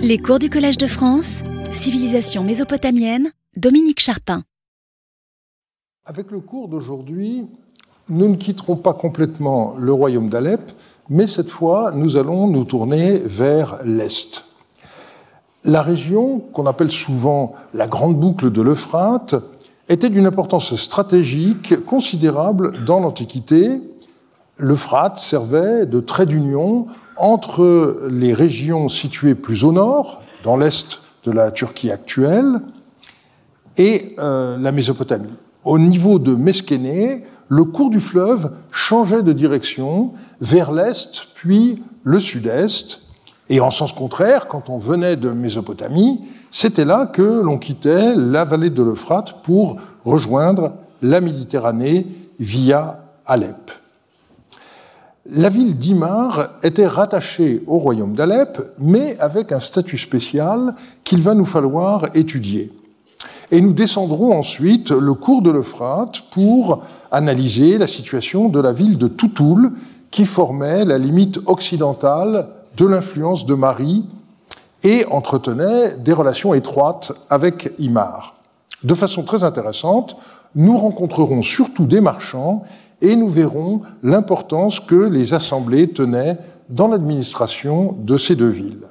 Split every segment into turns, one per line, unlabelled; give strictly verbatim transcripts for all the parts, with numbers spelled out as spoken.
Les cours du Collège de France, civilisation mésopotamienne, Dominique Charpin.
Avec le cours d'aujourd'hui, nous ne quitterons pas complètement le royaume d'Alep, mais cette fois, nous allons nous tourner vers l'Est. La région, qu'on appelle souvent la grande boucle de l'Euphrate, était d'une importance stratégique considérable dans l'Antiquité. L'Euphrate servait de trait d'union entre les régions situées plus au nord, dans l'est de la Turquie actuelle, et euh, la Mésopotamie. Au niveau de Meskéné, le cours du fleuve changeait de direction vers l'est, puis le sud-est, et en sens contraire, quand on venait de Mésopotamie, c'était là que l'on quittait la vallée de l'Euphrate pour rejoindre la Méditerranée via Alep. La ville d'Imar était rattachée au royaume d'Alep, mais avec un statut spécial qu'il va nous falloir étudier. Et nous descendrons ensuite le cours de l'Euphrate pour analyser la situation de la ville de Toutoul, qui formait la limite occidentale de l'influence de Marie et entretenait des relations étroites avec Imar. De façon très intéressante, nous rencontrerons surtout des marchands et nous verrons l'importance que les assemblées tenaient dans l'administration de ces deux villes.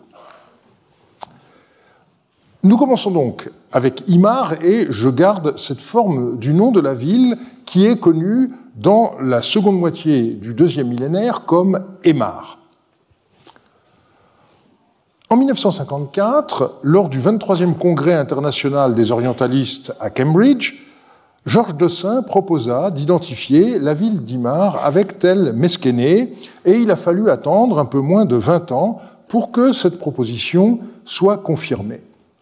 Nous commençons donc avec Imar et je garde cette forme du nom de la ville qui est connue dans la seconde moitié du deuxième millénaire comme Émar. En mille neuf cent cinquante-quatre, lors du vingt-troisième congrès international des orientalistes à Cambridge, Georges Dossin proposa d'identifier la ville d'Imar avec tel Meskéné, et il a fallu attendre un peu moins de vingt ans pour que cette proposition soit confirmée.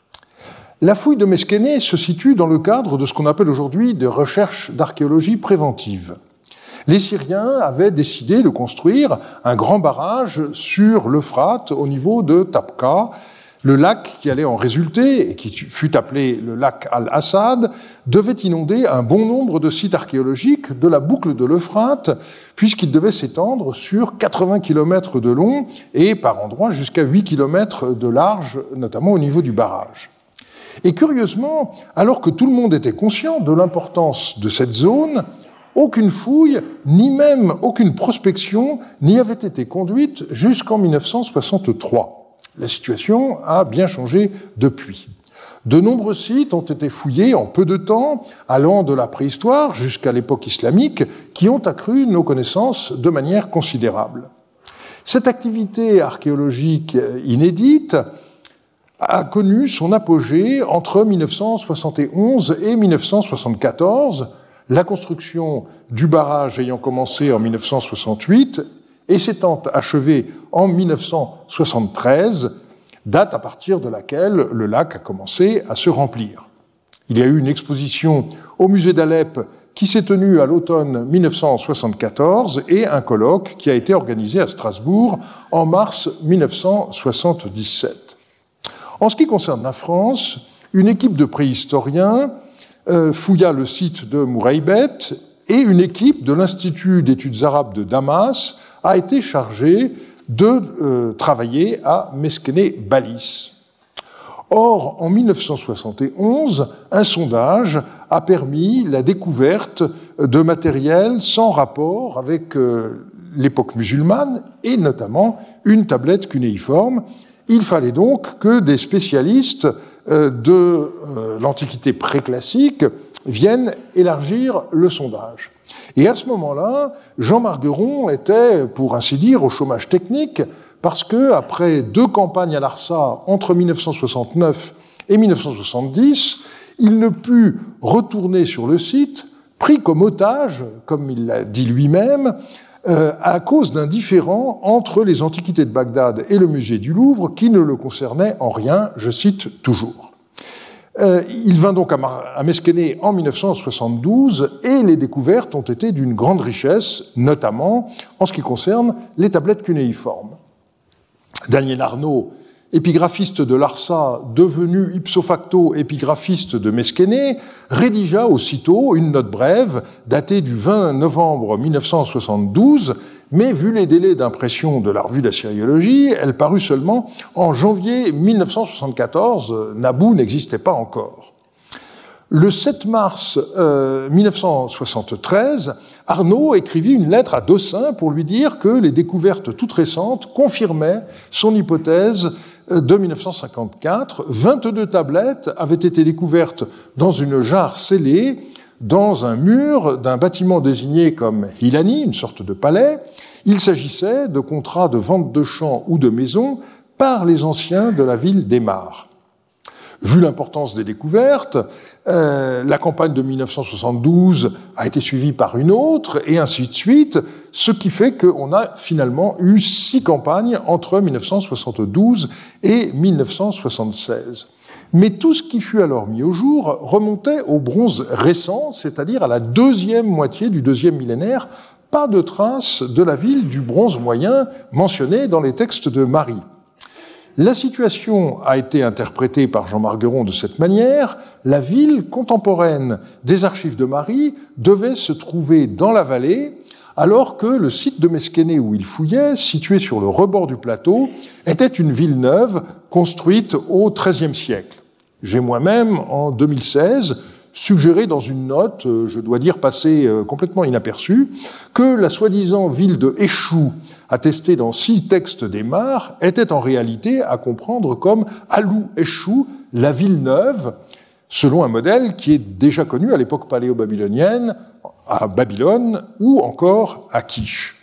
La fouille de Meskéné se situe dans le cadre de ce qu'on appelle aujourd'hui des recherches d'archéologie préventive. Les Syriens avaient décidé de construire un grand barrage sur l'Euphrate au niveau de Tabqa. Le lac qui allait en résulter, et qui fut appelé le lac Al-Assad, devait inonder un bon nombre de sites archéologiques de la boucle de l'Euphrate, puisqu'il devait s'étendre sur quatre-vingts kilomètres de long et par endroits jusqu'à huit kilomètres de large, notamment au niveau du barrage. Et curieusement, alors que tout le monde était conscient de l'importance de cette zone, aucune fouille, ni même aucune prospection n'y avait été conduite jusqu'en mille neuf cent soixante-trois. La situation a bien changé depuis. De nombreux sites ont été fouillés en peu de temps, allant de la préhistoire jusqu'à l'époque islamique, qui ont accru nos connaissances de manière considérable. Cette activité archéologique inédite a connu son apogée entre mille neuf cent soixante et onze et mille neuf cent soixante-quatorze, la construction du barrage ayant commencé en mille neuf cent soixante-huit et s'étant achevée en mille neuf cent soixante-treize, date à partir de laquelle le lac a commencé à se remplir. Il y a eu une exposition au musée d'Alep qui s'est tenue à l'automne mille neuf cent soixante-quatorze et un colloque qui a été organisé à Strasbourg en mars mille neuf cent soixante-dix-sept. En ce qui concerne la France, une équipe de préhistoriens euh, fouilla le site de Mouraïbet et une équipe de l'Institut d'études arabes de Damas a été chargée de euh, travailler à Meskéné-Balis. Or, en mille neuf cent soixante et onze, un sondage a permis la découverte de matériel sans rapport avec euh, l'époque musulmane et notamment une tablette cunéiforme. Il fallait donc que des spécialistes euh, de euh, l'Antiquité préclassique viennent élargir le sondage. Et à ce moment-là, Jean Margueron était, pour ainsi dire, au chômage technique, parce que après deux campagnes à Larsa entre mille neuf cent soixante-neuf et mille neuf cent soixante-dix, il ne put retourner sur le site, pris comme otage, comme il l'a dit lui-même, euh, à cause d'un différend entre les antiquités de Bagdad et le musée du Louvre qui ne le concernait en rien, je cite toujours. Euh, il vint donc à, Mar- à Meskéné en mille neuf cent soixante-douze et les découvertes ont été d'une grande richesse, notamment en ce qui concerne les tablettes cunéiformes. Daniel Arnaud, épigraphiste de Larsa, devenu ipso facto épigraphiste de Meskéné, rédigea aussitôt une note brève datée du vingt novembre mille neuf cent soixante-douze mais vu les délais d'impression de la revue d'assyriologie, elle parut seulement en janvier mille neuf cent soixante-quatorze, Nabu n'existait pas encore. Le sept mars euh, mille neuf cent soixante-treize, Arnaud écrivit une lettre à Dossin pour lui dire que les découvertes toutes récentes confirmaient son hypothèse de mille neuf cent cinquante-quatre. vingt-deux tablettes avaient été découvertes dans une jarre scellée, dans un mur d'un bâtiment désigné comme Hilani, une sorte de palais. Il s'agissait de contrats de vente de champs ou de maisons par les anciens de la ville d'Emar. Vu l'importance des découvertes, euh, la campagne de mille neuf cent soixante-douze a été suivie par une autre, et ainsi de suite, ce qui fait qu'on a finalement eu six campagnes entre mille neuf cent soixante-douze et mille neuf cent soixante-seize. Mais tout ce qui fut alors mis au jour remontait au bronze récent, c'est-à-dire à la deuxième moitié du deuxième millénaire. Pas de trace de la ville du bronze moyen mentionnée dans les textes de Marie. La situation a été interprétée par Jean Margueron de cette manière. La ville contemporaine des archives de Marie devait se trouver dans la vallée, alors que le site de Mesquéné où il fouillait, situé sur le rebord du plateau, était une ville neuve construite au treizième siècle. J'ai moi-même, en deux mille seize, suggéré dans une note, je dois dire passée complètement inaperçue, que la soi-disant ville de Échou, attestée dans six textes d'Emar, était en réalité à comprendre comme Alou Échou, la ville neuve, selon un modèle qui est déjà connu à l'époque paléo-babylonienne, à Babylone ou encore à Kish.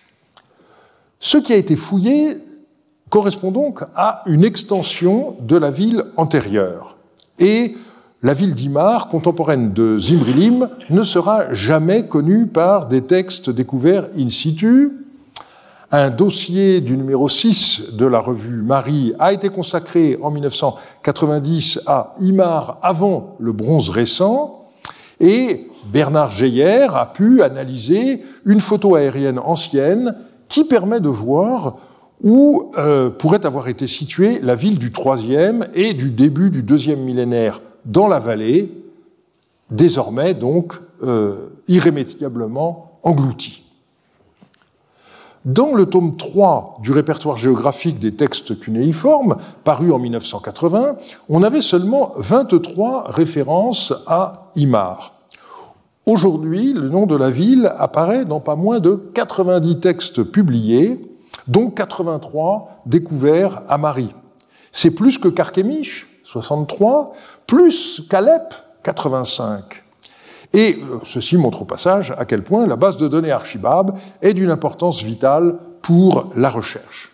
Ce qui a été fouillé correspond donc à une extension de la ville antérieure. Et la ville d'Imar, contemporaine de Zimrilim, ne sera jamais connue par des textes découverts in situ. Un dossier du numéro six de la revue Marie a été consacré en mille neuf cent quatre-vingt-dix à Imar avant le bronze récent, et Bernard Geyer a pu analyser une photo aérienne ancienne qui permet de voir où euh, pourrait avoir été située la ville du troisième et du début du deuxième millénaire dans la vallée, désormais donc euh, irrémédiablement engloutie. Dans le tome trois du répertoire géographique des textes cunéiformes, paru en mille neuf cent quatre-vingts, on avait seulement vingt-trois références à Imar. Aujourd'hui, le nom de la ville apparaît dans pas moins de quatre-vingt-dix textes publiés, dont quatre-vingt-trois découverts à Marie. C'est plus que Carchemish, soixante-trois, plus qu'Alep, quatre-vingt-cinq. Et ceci montre au passage à quel point la base de données Archibab est d'une importance vitale pour la recherche.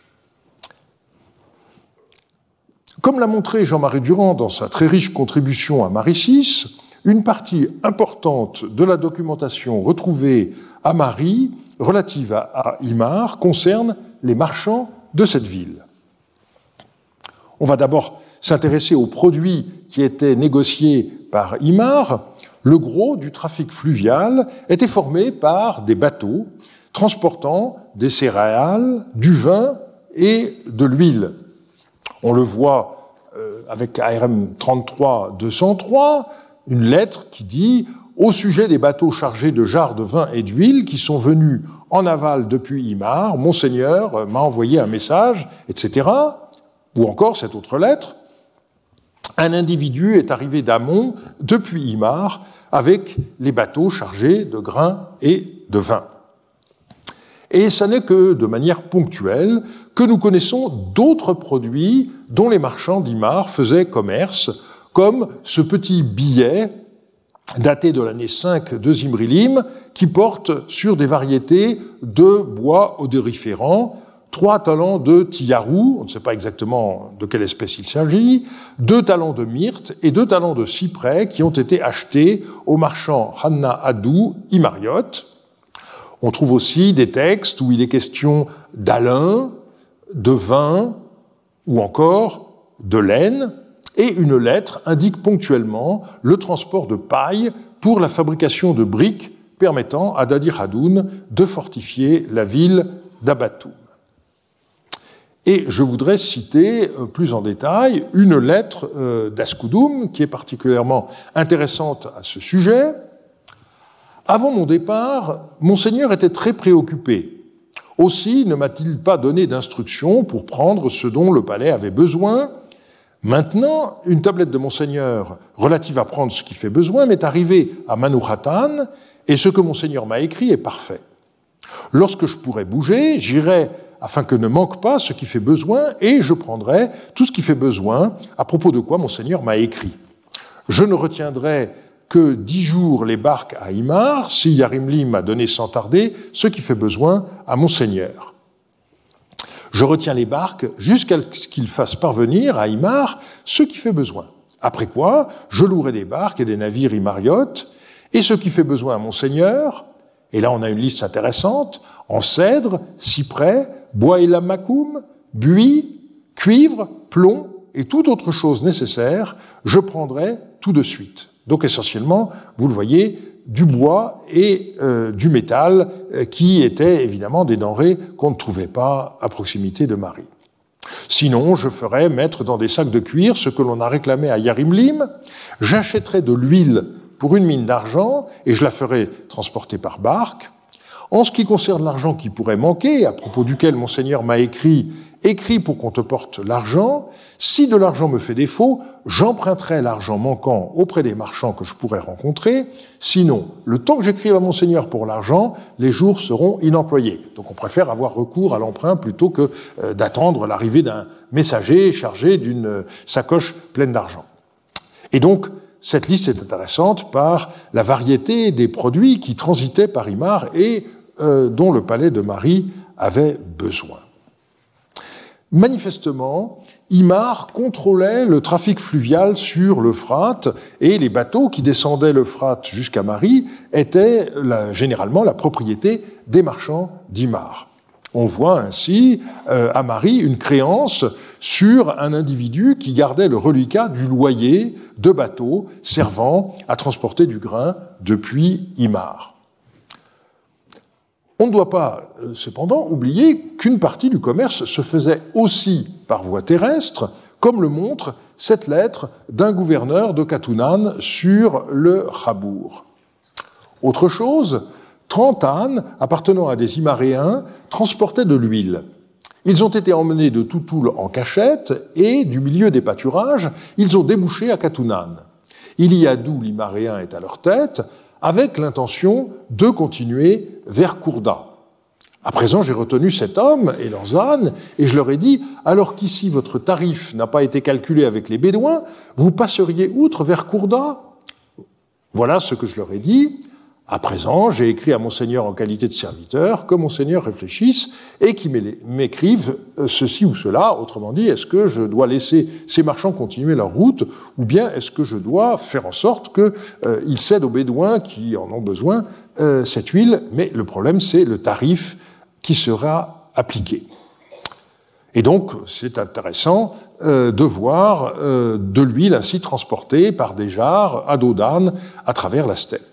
Comme l'a montré Jean-Marie Durand dans sa très riche contribution à Marie six, une partie importante de la documentation retrouvée à Marie, relative à, à Imar, concerne les marchands de cette ville. On va d'abord s'intéresser aux produits qui étaient négociés par Imar. Le gros du trafic fluvial était formé par des bateaux transportant des céréales, du vin et de l'huile. On le voit euh, avec A R M trente-trois deux cent trois, une lettre qui dit « Au sujet des bateaux chargés de jarres de vin et d'huile qui sont venus en aval depuis Imar, Monseigneur m'a envoyé un message, et cetera » Ou encore cette autre lettre « Un individu est arrivé d'Amon depuis Imar avec les bateaux chargés de grains et de vin. » Et ce n'est que de manière ponctuelle que nous connaissons d'autres produits dont les marchands d'Imar faisaient commerce, comme ce petit billet daté de l'année cinq de Zimrilim, qui porte sur des variétés de bois odoriférants, trois talents de tiarou, on ne sait pas exactement de quelle espèce il s'agit, deux talents de myrte et deux talents de cyprès qui ont été achetés au marchand Hanna Adou Imariot. On trouve aussi des textes où il est question d'alun, de vin ou encore de laine, et une lettre indique ponctuellement le transport de paille pour la fabrication de briques permettant à Dadir Hadoun de fortifier la ville d'Abatoum. Et je voudrais citer plus en détail une lettre d'Askoudoum qui est particulièrement intéressante à ce sujet. Avant mon départ, Monseigneur était très préoccupé. Aussi ne m'a-t-il pas donné d'instructions pour prendre ce dont le palais avait besoin. Maintenant, une tablette de Monseigneur relative à prendre ce qui fait besoin m'est arrivée à Manoukhatan, et ce que Monseigneur m'a écrit est parfait. Lorsque je pourrai bouger, j'irai afin que ne manque pas ce qui fait besoin, et je prendrai tout ce qui fait besoin, à propos de quoi Monseigneur m'a écrit. Je ne retiendrai que dix jours les barques à Imar, si Yarimlim m'a donné sans tarder ce qui fait besoin à Monseigneur. Je retiens les barques jusqu'à ce qu'il fasse parvenir à Imar ce qui fait besoin. Après quoi, je louerai des barques et des navires imariotes, et ce qui fait besoin à Monseigneur, et là on a une liste intéressante, en cèdre, cyprès, bois et lamacoum, buis, cuivre, plomb et toute autre chose nécessaire, je prendrai tout de suite. Donc essentiellement, vous le voyez, du bois et euh, du métal euh, qui étaient évidemment des denrées qu'on ne trouvait pas à proximité de Marie. Sinon, je ferai mettre dans des sacs de cuir ce que l'on a réclamé à Yarimlim, j'achèterai de l'huile pour une mine d'argent et je la ferai transporter par barque. En ce qui concerne l'argent qui pourrait manquer, à propos duquel Monseigneur m'a écrit « Écris pour qu'on te porte l'argent », si de l'argent me fait défaut, j'emprunterai l'argent manquant auprès des marchands que je pourrais rencontrer. Sinon, le temps que j'écrive à Monseigneur pour l'argent, les jours seront inemployés. Donc on préfère avoir recours à l'emprunt plutôt que euh, d'attendre l'arrivée d'un messager chargé d'une euh, sacoche pleine d'argent. Et donc, cette liste est intéressante par la variété des produits qui transitaient par Imar et euh, dont le palais de Marie avait besoin. Manifestement, Imar contrôlait le trafic fluvial sur l'Euphrate et les bateaux qui descendaient l'Euphrate jusqu'à Marie étaient la, généralement la propriété des marchands d'Imar. On voit ainsi euh, à Marie une créance sur un individu qui gardait le reliquat du loyer de bateaux servant à transporter du grain depuis Imar. On ne doit pas, cependant, oublier qu'une partie du commerce se faisait aussi par voie terrestre, comme le montre cette lettre d'un gouverneur de Katunan sur le Khabour. Autre chose, trente ânes appartenant à des Imaréens transportaient de l'huile. Ils ont été emmenés de Toutoul en cachette et, du milieu des pâturages, ils ont débouché à Katunan. Iliadou, l'Imaréen, est à leur tête, avec l'intention de continuer vers Kourda. À présent, j'ai retenu cet homme et leurs ânes, et je leur ai dit, alors qu'ici votre tarif n'a pas été calculé avec les Bédouins, vous passeriez outre vers Kourda? Voilà ce que je leur ai dit. À présent, j'ai écrit à Monseigneur en qualité de serviteur, que Monseigneur réfléchisse et qu'il m'écrive ceci ou cela. Autrement dit, est-ce que je dois laisser ces marchands continuer leur route ou bien est-ce que je dois faire en sorte qu'ils euh, cèdent aux Bédouins qui en ont besoin euh, cette huile? Mais le problème, c'est le tarif qui sera appliqué. Et donc, c'est intéressant euh, de voir euh, de l'huile ainsi transportée par des jarres à dos d'âne à travers la steppe.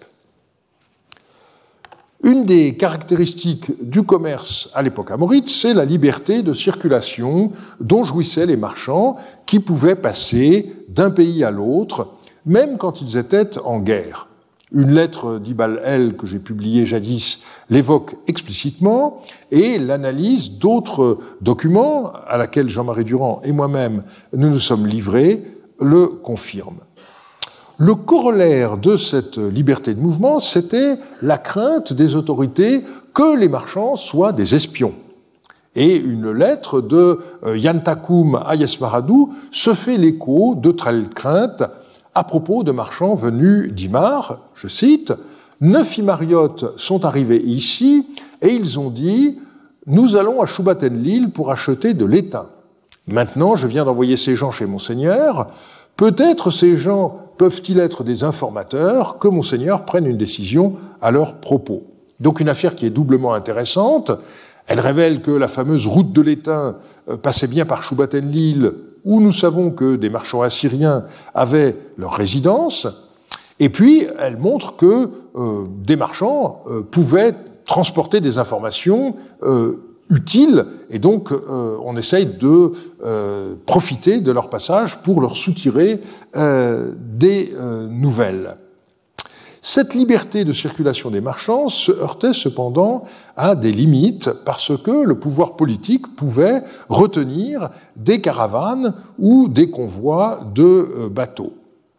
Une des caractéristiques du commerce à l'époque amorite, c'est la liberté de circulation dont jouissaient les marchands qui pouvaient passer d'un pays à l'autre, même quand ils étaient en guerre. Une lettre d'Ibal El que j'ai publiée jadis l'évoque explicitement et l'analyse d'autres documents à laquelle Jean-Marie Durand et moi-même nous nous sommes livrés le confirme. Le corollaire de cette liberté de mouvement, c'était la crainte des autorités que les marchands soient des espions. Et une lettre de Yantakoum à Yesmaradou se fait l'écho de telles craintes à propos de marchands venus d'Imar. Je cite, « Neuf Imariotes sont arrivés ici et ils ont dit « Nous allons à Choubatenlil pour acheter de l'étain. Maintenant, je viens d'envoyer ces gens chez Monseigneur. Peut-être ces gens peuvent-ils être des informateurs, que Monseigneur prenne une décision à leur propos. » Donc une affaire qui est doublement intéressante. Elle révèle que la fameuse route de l'étain passait bien par Choubatenlil, où nous savons que des marchands assyriens avaient leur résidence. Et puis, elle montre que euh, des marchands euh, pouvaient transporter des informations euh, utiles, et donc euh, on essaye de euh, profiter de leur passage pour leur soutirer euh, des euh, nouvelles. Cette liberté de circulation des marchands se heurtait cependant à des limites parce que le pouvoir politique pouvait retenir des caravanes ou des convois de bateaux.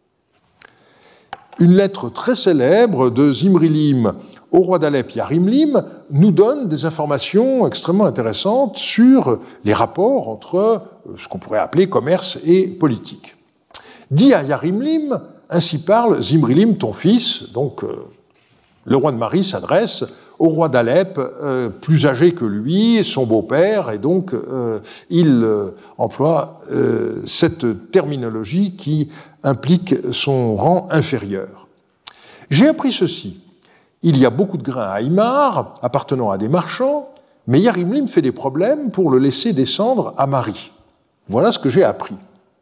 Une lettre très célèbre de Zimrilim au roi d'Alep Yarimlim nous donne des informations extrêmement intéressantes sur les rapports entre ce qu'on pourrait appeler commerce et politique. Dit à Yarimlim, ainsi parle Zimrilim, ton fils, donc euh, le roi de Mari s'adresse au roi d'Alep, euh, plus âgé que lui, son beau-père, et donc euh, il euh, emploie euh, cette terminologie qui implique son rang inférieur. J'ai appris ceci. Il y a beaucoup de grains à Imar, appartenant à des marchands, mais Yarimlim fait des problèmes pour le laisser descendre à Mari. Voilà ce que j'ai appris.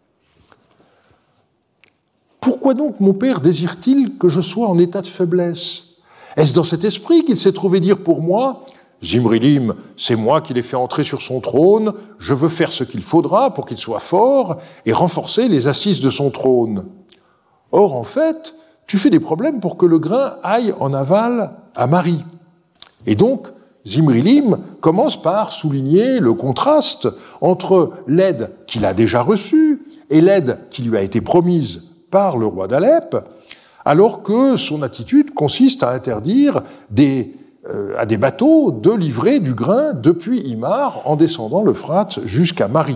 Pourquoi donc mon père désire-t-il que je sois en état de faiblesse? Est-ce dans cet esprit qu'il s'est trouvé dire pour moi « Zimrilim, c'est moi qui l'ai fait entrer sur son trône, je veux faire ce qu'il faudra pour qu'il soit fort et renforcer les assises de son trône. » Or, en fait, tu fais des problèmes pour que le grain aille en aval à Mari. Et donc, Zimrilim commence par souligner le contraste entre l'aide qu'il a déjà reçue et l'aide qui lui a été promise par le roi d'Alep, alors que son attitude consiste à interdire des, euh, à des bateaux de livrer du grain depuis Imar en descendant l'Euphrate jusqu'à Mari.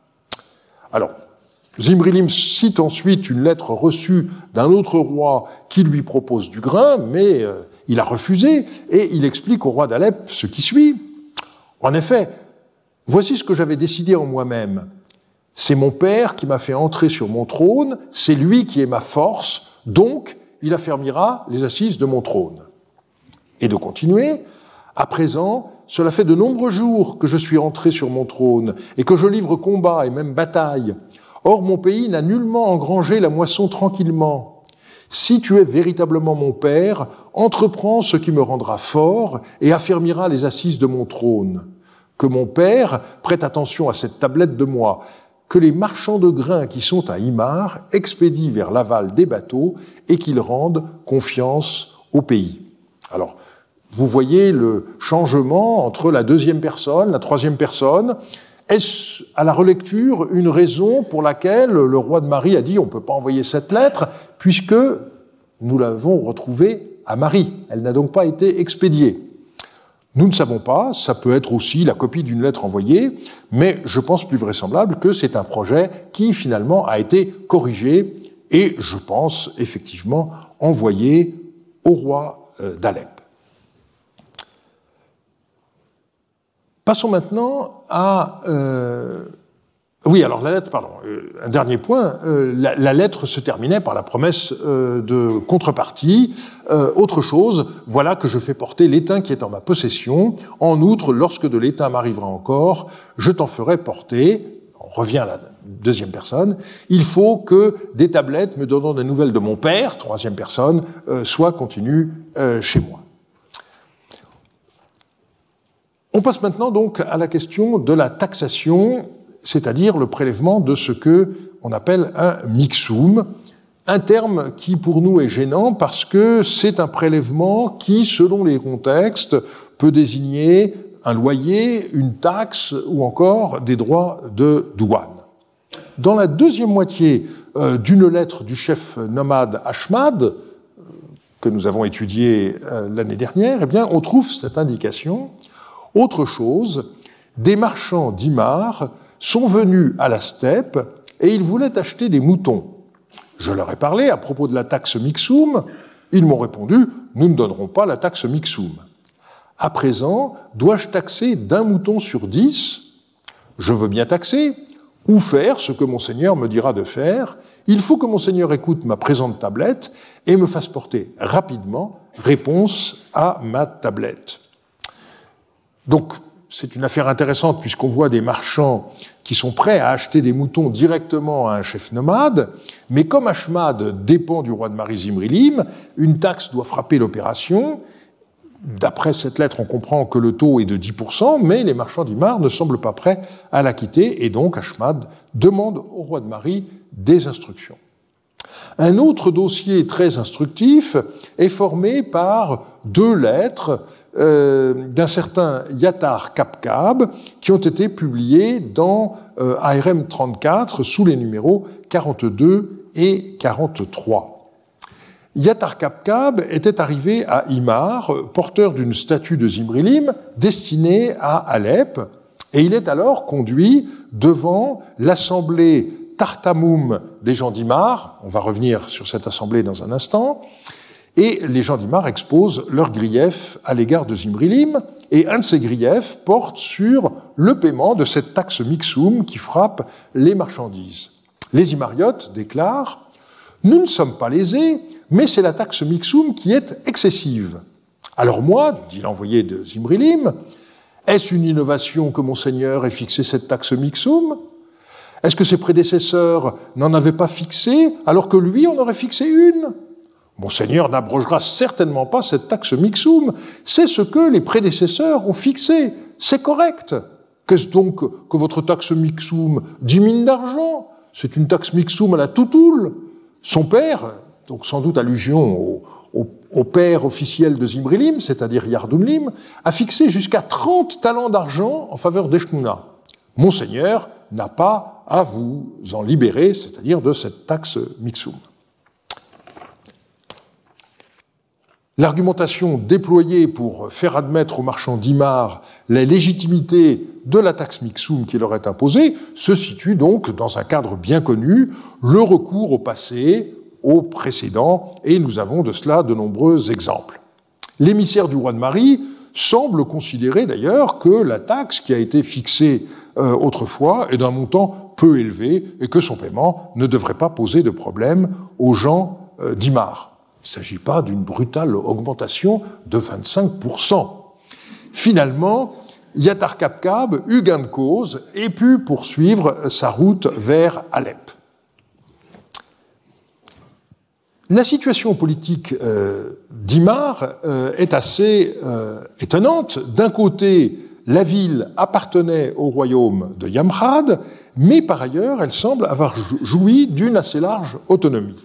Alors, Zimrilim cite ensuite une lettre reçue d'un autre roi qui lui propose du grain, mais euh, il a refusé, et il explique au roi d'Alep ce qui suit. En effet, voici ce que j'avais décidé en moi-même. C'est mon père qui m'a fait entrer sur mon trône, c'est lui qui est ma force, donc il affermira les assises de mon trône. Et de continuer, à présent, cela fait de nombreux jours que je suis entré sur mon trône et que je livre combat et même bataille. Or, mon pays n'a nullement engrangé la moisson tranquillement. Si tu es véritablement mon père, entreprends ce qui me rendra fort et affermira les assises de mon trône. Que mon père prête attention à cette tablette de moi, que les marchands de grains qui sont à Imar expédient vers l'aval des bateaux et qu'ils rendent confiance au pays. Alors, vous voyez le changement entre la deuxième personne, la troisième personne. Est-ce à la relecture une raison pour laquelle le roi de Mari a dit on ne peut pas envoyer cette lettre puisque nous l'avons retrouvée à Mari. Elle n'a donc pas été expédiée. Nous ne savons pas, ça peut être aussi la copie d'une lettre envoyée, mais je pense plus vraisemblable que c'est un projet qui finalement a été corrigé et je pense effectivement envoyé au roi d'Alep. Passons maintenant à... Euh, oui, alors la lettre, pardon, euh, un dernier point, euh, la, la lettre se terminait par la promesse euh, de contrepartie. Euh, autre chose, voilà que je fais porter l'étain qui est en ma possession. En outre, lorsque de l'étain m'arrivera encore, je t'en ferai porter, on revient à la deuxième personne, il faut que des tablettes me donnant des nouvelles de mon père, troisième personne, euh, soient continues euh, chez moi. On passe maintenant donc à la question de la taxation, c'est-à-dire le prélèvement de ce que on appelle un mixum, un terme qui pour nous est gênant parce que c'est un prélèvement qui, selon les contextes, peut désigner un loyer, une taxe ou encore des droits de douane. Dans la deuxième moitié euh, d'une lettre du chef nomade Ashmad, euh, que nous avons étudiée euh, l'année dernière, eh bien, on trouve cette indication. Autre chose, des marchands d'Imar sont venus à la steppe et ils voulaient acheter des moutons. Je leur ai parlé à propos de la taxe mixum. Ils m'ont répondu « Nous ne donnerons pas la taxe mixum ». À présent, dois-je taxer d'un mouton sur dix? Je veux bien taxer, ou faire ce que mon Seigneur me dira de faire. Il faut que mon Seigneur écoute ma présente tablette et me fasse porter rapidement réponse à ma tablette. Donc, c'est une affaire intéressante puisqu'on voit des marchands qui sont prêts à acheter des moutons directement à un chef nomade, mais comme Ashmad dépend du roi de Mari Zimrilim, une taxe doit frapper l'opération. D'après cette lettre, on comprend que le taux est de dix pour cent, mais les marchands d'Imar ne semblent pas prêts à l'acquitter, et donc Ashmad demande au roi de Mari des instructions. Un autre dossier très instructif est formé par deux lettres euh, d'un certain Yatar Kapkab qui ont été publiées dans euh, A R M trente-quatre sous les numéros quarante-deux et quarante-trois. Yatar Kapkab était arrivé à Imar, porteur d'une statue de Zimrilim destinée à Alep, et il est alors conduit devant l'assemblée Tartamoum des gens d'Imar, on va revenir sur cette assemblée dans un instant, et les gens d'Imar exposent leurs griefs à l'égard de Zimrilim, et un de ces griefs porte sur le paiement de cette taxe mixoum qui frappe les marchandises. Les Imariotes déclarent « Nous ne sommes pas lésés, mais c'est la taxe mixoum qui est excessive. Alors moi, dit l'envoyé de Zimrilim, est-ce une innovation que Monseigneur ait fixé cette taxe mixoum ? Est-ce que ses prédécesseurs n'en avaient pas fixé, alors que lui en aurait fixé une ? Monseigneur n'abrogera certainement pas cette taxe mixoum. C'est ce que les prédécesseurs ont fixé. C'est correct. Qu'est-ce donc que votre taxe mixoum ? dix mines d'argent. C'est une taxe mixoum à la toutoule. Son père, donc sans doute allusion au, au, au père officiel de Zimrilim, c'est-à-dire Yardumlim, a fixé jusqu'à trente talents d'argent en faveur d'Eshnouna. Monseigneur n'a pas à vous en libérer, c'est-à-dire de cette taxe mixoum. L'argumentation déployée pour faire admettre aux marchands d'Imar la légitimité de la taxe mixoum qui leur est imposée se situe donc dans un cadre bien connu, le recours au passé, au précédent, et nous avons de cela de nombreux exemples. L'émissaire du roi de Marie semble considérer d'ailleurs que la taxe qui a été fixée euh, autrefois est d'un montant peu élevé et que son paiement ne devrait pas poser de problème aux gens euh, d'Imar. Il ne s'agit pas d'une brutale augmentation de vingt-cinq pour cent. Finalement, Yatar Kapkab eut gain de cause et put poursuivre sa route vers Alep. La situation politique euh, d'Imar euh, est assez euh, étonnante. D'un côté, la ville appartenait au royaume de Yamrad, mais par ailleurs, elle semble avoir joui d'une assez large autonomie.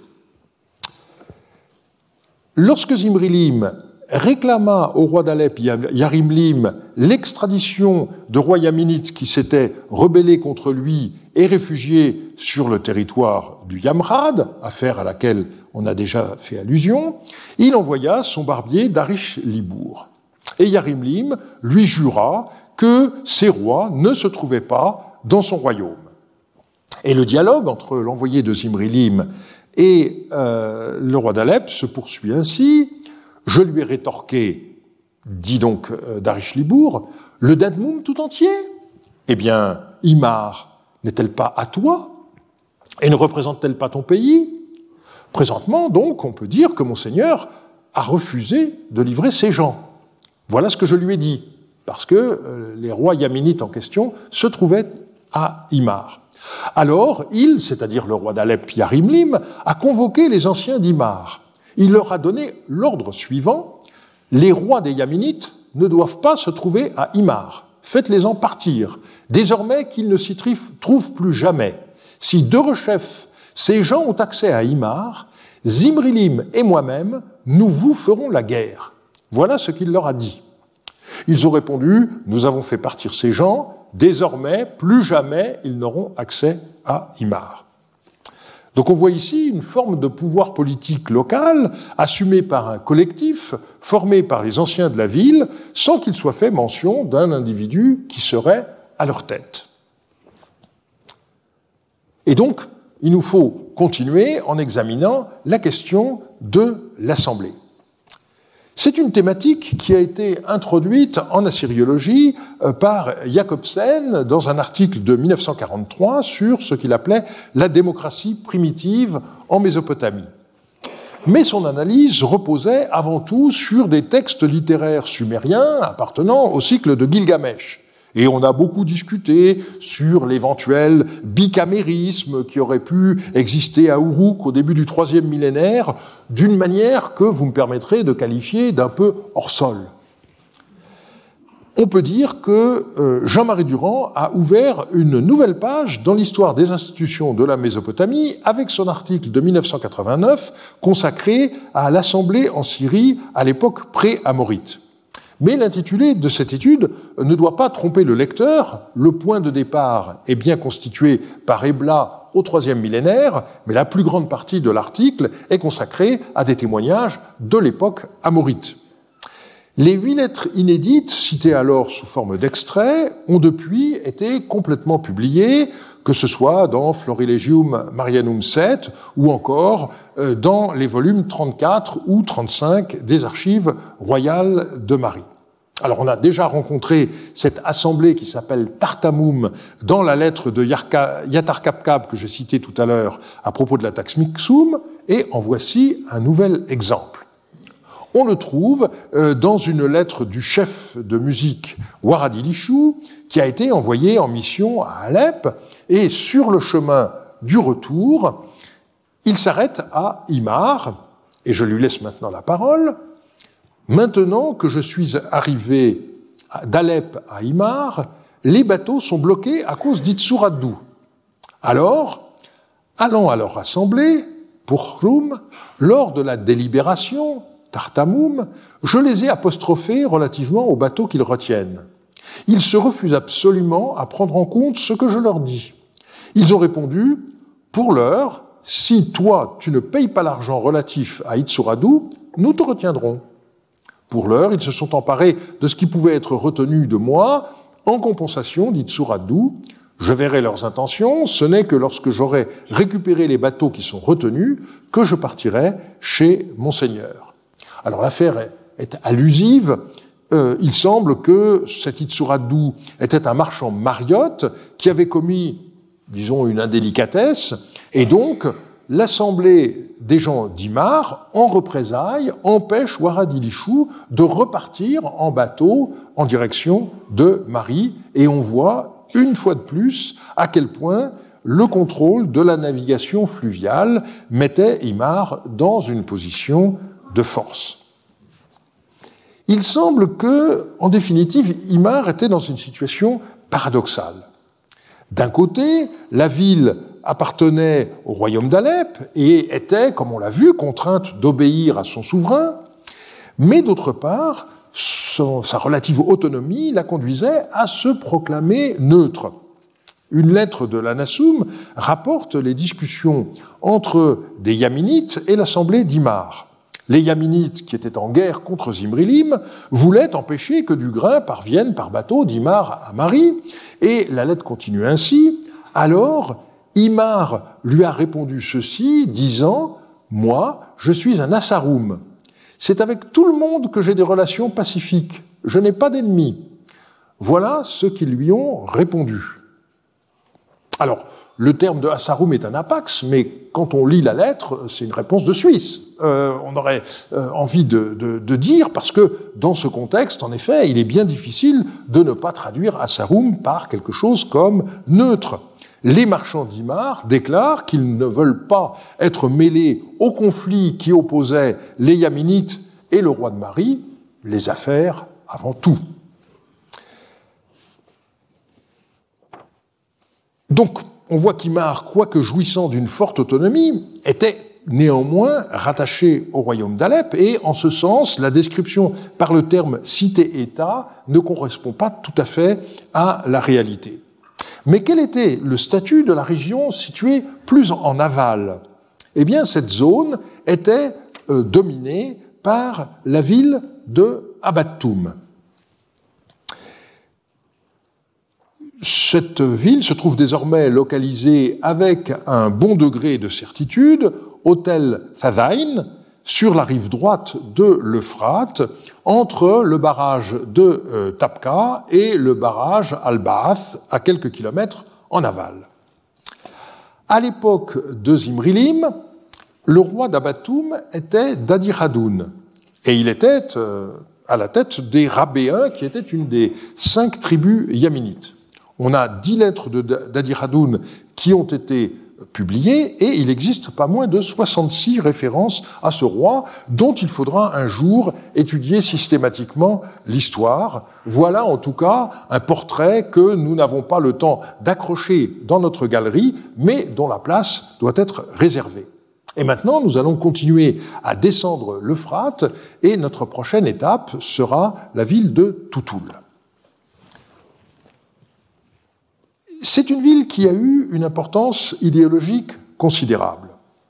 Lorsque Zimrilim réclama au roi d'Alep, Yarimlim, l'extradition de rois yaminites qui s'étaient rebellés contre lui et réfugiés sur le territoire du Yamrad, affaire à laquelle on a déjà fait allusion, il envoya son barbier Darish Libour. Et Yarimlim lui jura que ces rois ne se trouvaient pas dans son royaume. Et le dialogue entre l'envoyé de Zimrilim et euh, le roi d'Alep se poursuit ainsi. Je lui ai rétorqué, dit donc euh, Darish Libour, le Dadmoum tout entier ? Eh bien, Imar n'est-elle pas à toi ? Et ne représente-t-elle pas ton pays ? Présentement, donc, on peut dire que Monseigneur a refusé de livrer ses gens. Voilà ce que je lui ai dit, parce que euh, les rois yaminites en question se trouvaient à Imar. Alors, il, c'est-à-dire le roi d'Alep Yarimlim, a convoqué les anciens d'Imar. Il leur a donné l'ordre suivant : les rois des Yaminites ne doivent pas se trouver à Imar. Faites-les-en partir, désormais qu'ils ne s'y trouvent plus jamais. Si de rechef ces gens ont accès à Imar, Zimrilim et moi-même, nous vous ferons la guerre. Voilà ce qu'il leur a dit. Ils ont répondu : nous avons fait partir ces gens, désormais, plus jamais, ils n'auront accès à Imar. Donc on voit ici une forme de pouvoir politique local assumé par un collectif formé par les anciens de la ville sans qu'il soit fait mention d'un individu qui serait à leur tête. Et donc, il nous faut continuer en examinant la question de l'Assemblée. C'est une thématique qui a été introduite en assyriologie par Jacobsen dans un article de mille neuf cent quarante-trois sur ce qu'il appelait la démocratie primitive en Mésopotamie. Mais son analyse reposait avant tout sur des textes littéraires sumériens appartenant au cycle de Gilgamesh. Et on a beaucoup discuté sur l'éventuel bicamérisme qui aurait pu exister à Uruk au début du troisième millénaire, d'une manière que vous me permettrez de qualifier d'un peu hors sol. on peut dire que euh, Jean-Marie Durand a ouvert une nouvelle page dans l'histoire des institutions de la Mésopotamie avec son article de mille neuf cent quatre-vingt-neuf consacré à l'Assemblée en Syrie à l'époque pré-amorite. Mais l'intitulé de cette étude ne doit pas tromper le lecteur. Le point de départ est bien constitué par Ebla au troisième millénaire, mais la plus grande partie de l'article est consacrée à des témoignages de l'époque amorite. Les huit lettres inédites, citées alors sous forme d'extraits, ont depuis été complètement publiées, que ce soit dans Florilegium Marianum sept ou encore dans les volumes trente-quatre ou trente-cinq des archives royales de Marie. Alors on a déjà rencontré cette assemblée qui s'appelle Tartamum dans la lettre de Yatarkapkab que j'ai citée tout à l'heure à propos de la Tax Mixum, et en voici un nouvel exemple. On le trouve dans une lettre du chef de musique Waradilishu qui a été envoyé en mission à Alep, et sur le chemin du retour, il s'arrête à Imar, et je lui laisse maintenant la parole. Maintenant que je suis arrivé d'Alep à Imar, les bateaux sont bloqués à cause d'Itsuraddu. Alors, allant à leur assemblée, pour Khrum, lors de la délibération, Tartamum, je les ai apostrophés relativement aux bateaux qu'ils retiennent. Ils se refusent absolument à prendre en compte ce que je leur dis. Ils ont répondu, pour l'heure, si toi tu ne payes pas l'argent relatif à Itsuraddu, nous te retiendrons. Pour l'heure, ils se sont emparés de ce qui pouvait être retenu de moi en compensation d'Itsuraddu. Je verrai leurs intentions, ce n'est que lorsque j'aurai récupéré les bateaux qui sont retenus que je partirai chez Monseigneur. Alors l'affaire est, est allusive. Euh, il semble que cet Itsuraddu était un marchand mariotte qui avait commis, disons, une indélicatesse, et donc l'assemblée des gens d'Imar, en représailles, empêche Waradilishu de repartir en bateau en direction de Marie, et on voit une fois de plus à quel point le contrôle de la navigation fluviale mettait Imar dans une position de force. Il semble que, en définitive, Imar était dans une situation paradoxale. D'un côté, la ville appartenait au royaume d'Alep et était, comme on l'a vu, contrainte d'obéir à son souverain, mais d'autre part, son, sa relative autonomie la conduisait à se proclamer neutre. Une lettre de la Nassum rapporte les discussions entre des Yaminites et l'assemblée d'Imar. Les Yaminites, qui étaient en guerre contre Zimrilim, voulaient empêcher que du grain parvienne par bateau d'Imar à Marie, et la lettre continue ainsi. Alors, Imar lui a répondu ceci, disant « Moi, je suis un Assarum. C'est avec tout le monde que j'ai des relations pacifiques. Je n'ai pas d'ennemis. » Voilà ce qu'ils lui ont répondu. Alors, le terme de Assarum est un apax, mais quand on lit la lettre, c'est une réponse de Suisse. Euh, on aurait euh, envie de, de, de dire, parce que dans ce contexte, en effet, il est bien difficile de ne pas traduire Assarum par quelque chose comme neutre. Les marchands d'Imar déclarent qu'ils ne veulent pas être mêlés au conflit qui opposait les Yaminites et le roi de Marie, les affaires avant tout. Donc, on voit qu'Imar, quoique jouissant d'une forte autonomie, était néanmoins rattaché au royaume d'Alep, et en ce sens, la description par le terme cité-État ne correspond pas tout à fait à la réalité. Mais quel était le statut de la région située plus en aval ? Eh bien, cette zone était euh, dominée par la ville de Abattum. Cette ville se trouve désormais localisée avec un bon degré de certitude au Tel Thadain, sur la rive droite de l'Euphrate, entre le barrage de euh, Tabqa et le barrage Al-Ba'ath, à quelques kilomètres en aval. À l'époque de Zimrilim, le roi d'Abattum était Dadi-Hadoun, et il était euh, à la tête des Rabéens, qui étaient une des cinq tribus yaminites. On a dix lettres de Dadi-Hadoun qui ont été publiées, et il existe pas moins de soixante-six références à ce roi, dont il faudra un jour étudier systématiquement l'histoire. Voilà en tout cas un portrait que nous n'avons pas le temps d'accrocher dans notre galerie, mais dont la place doit être réservée. Et maintenant, nous allons continuer à descendre l'Euphrate, et notre prochaine étape sera la ville de Toutoul. C'est une ville qui a eu une importance idéologique considérable.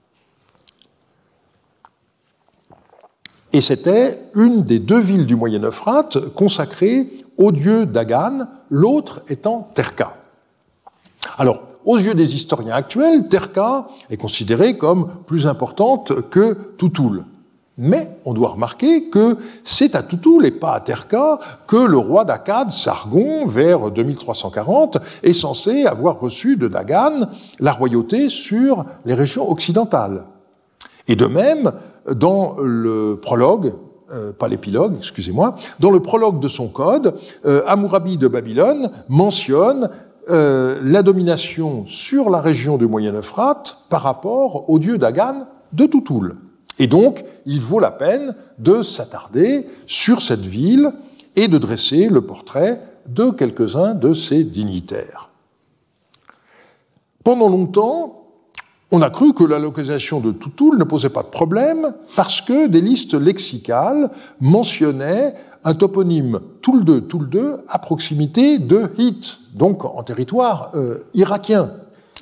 Et c'était une des deux villes du Moyen-Euphrate consacrées au dieu Dagan, l'autre étant Terka. Alors, aux yeux des historiens actuels, Terka est considérée comme plus importante que Toutoul. Mais on doit remarquer que c'est à Toutoul et pas à Terka que le roi d'Akkad, Sargon, vers deux mille trois cent quarante, est censé avoir reçu de Dagan la royauté sur les régions occidentales. Et de même, dans le prologue, euh, pas l'épilogue, excusez-moi, dans le prologue de son code, euh, Hammurabi de Babylone mentionne euh, la domination sur la région du Moyen-Euphrate par rapport au dieu Dagan de Toutoul. Et donc, il vaut la peine de s'attarder sur cette ville et de dresser le portrait de quelques-uns de ses dignitaires. Pendant longtemps, on a cru que la localisation de Toutoul ne posait pas de problème parce que des listes lexicales mentionnaient un toponyme Toul-deux, Toul-deux à proximité de Hit, donc en territoire euh, irakien.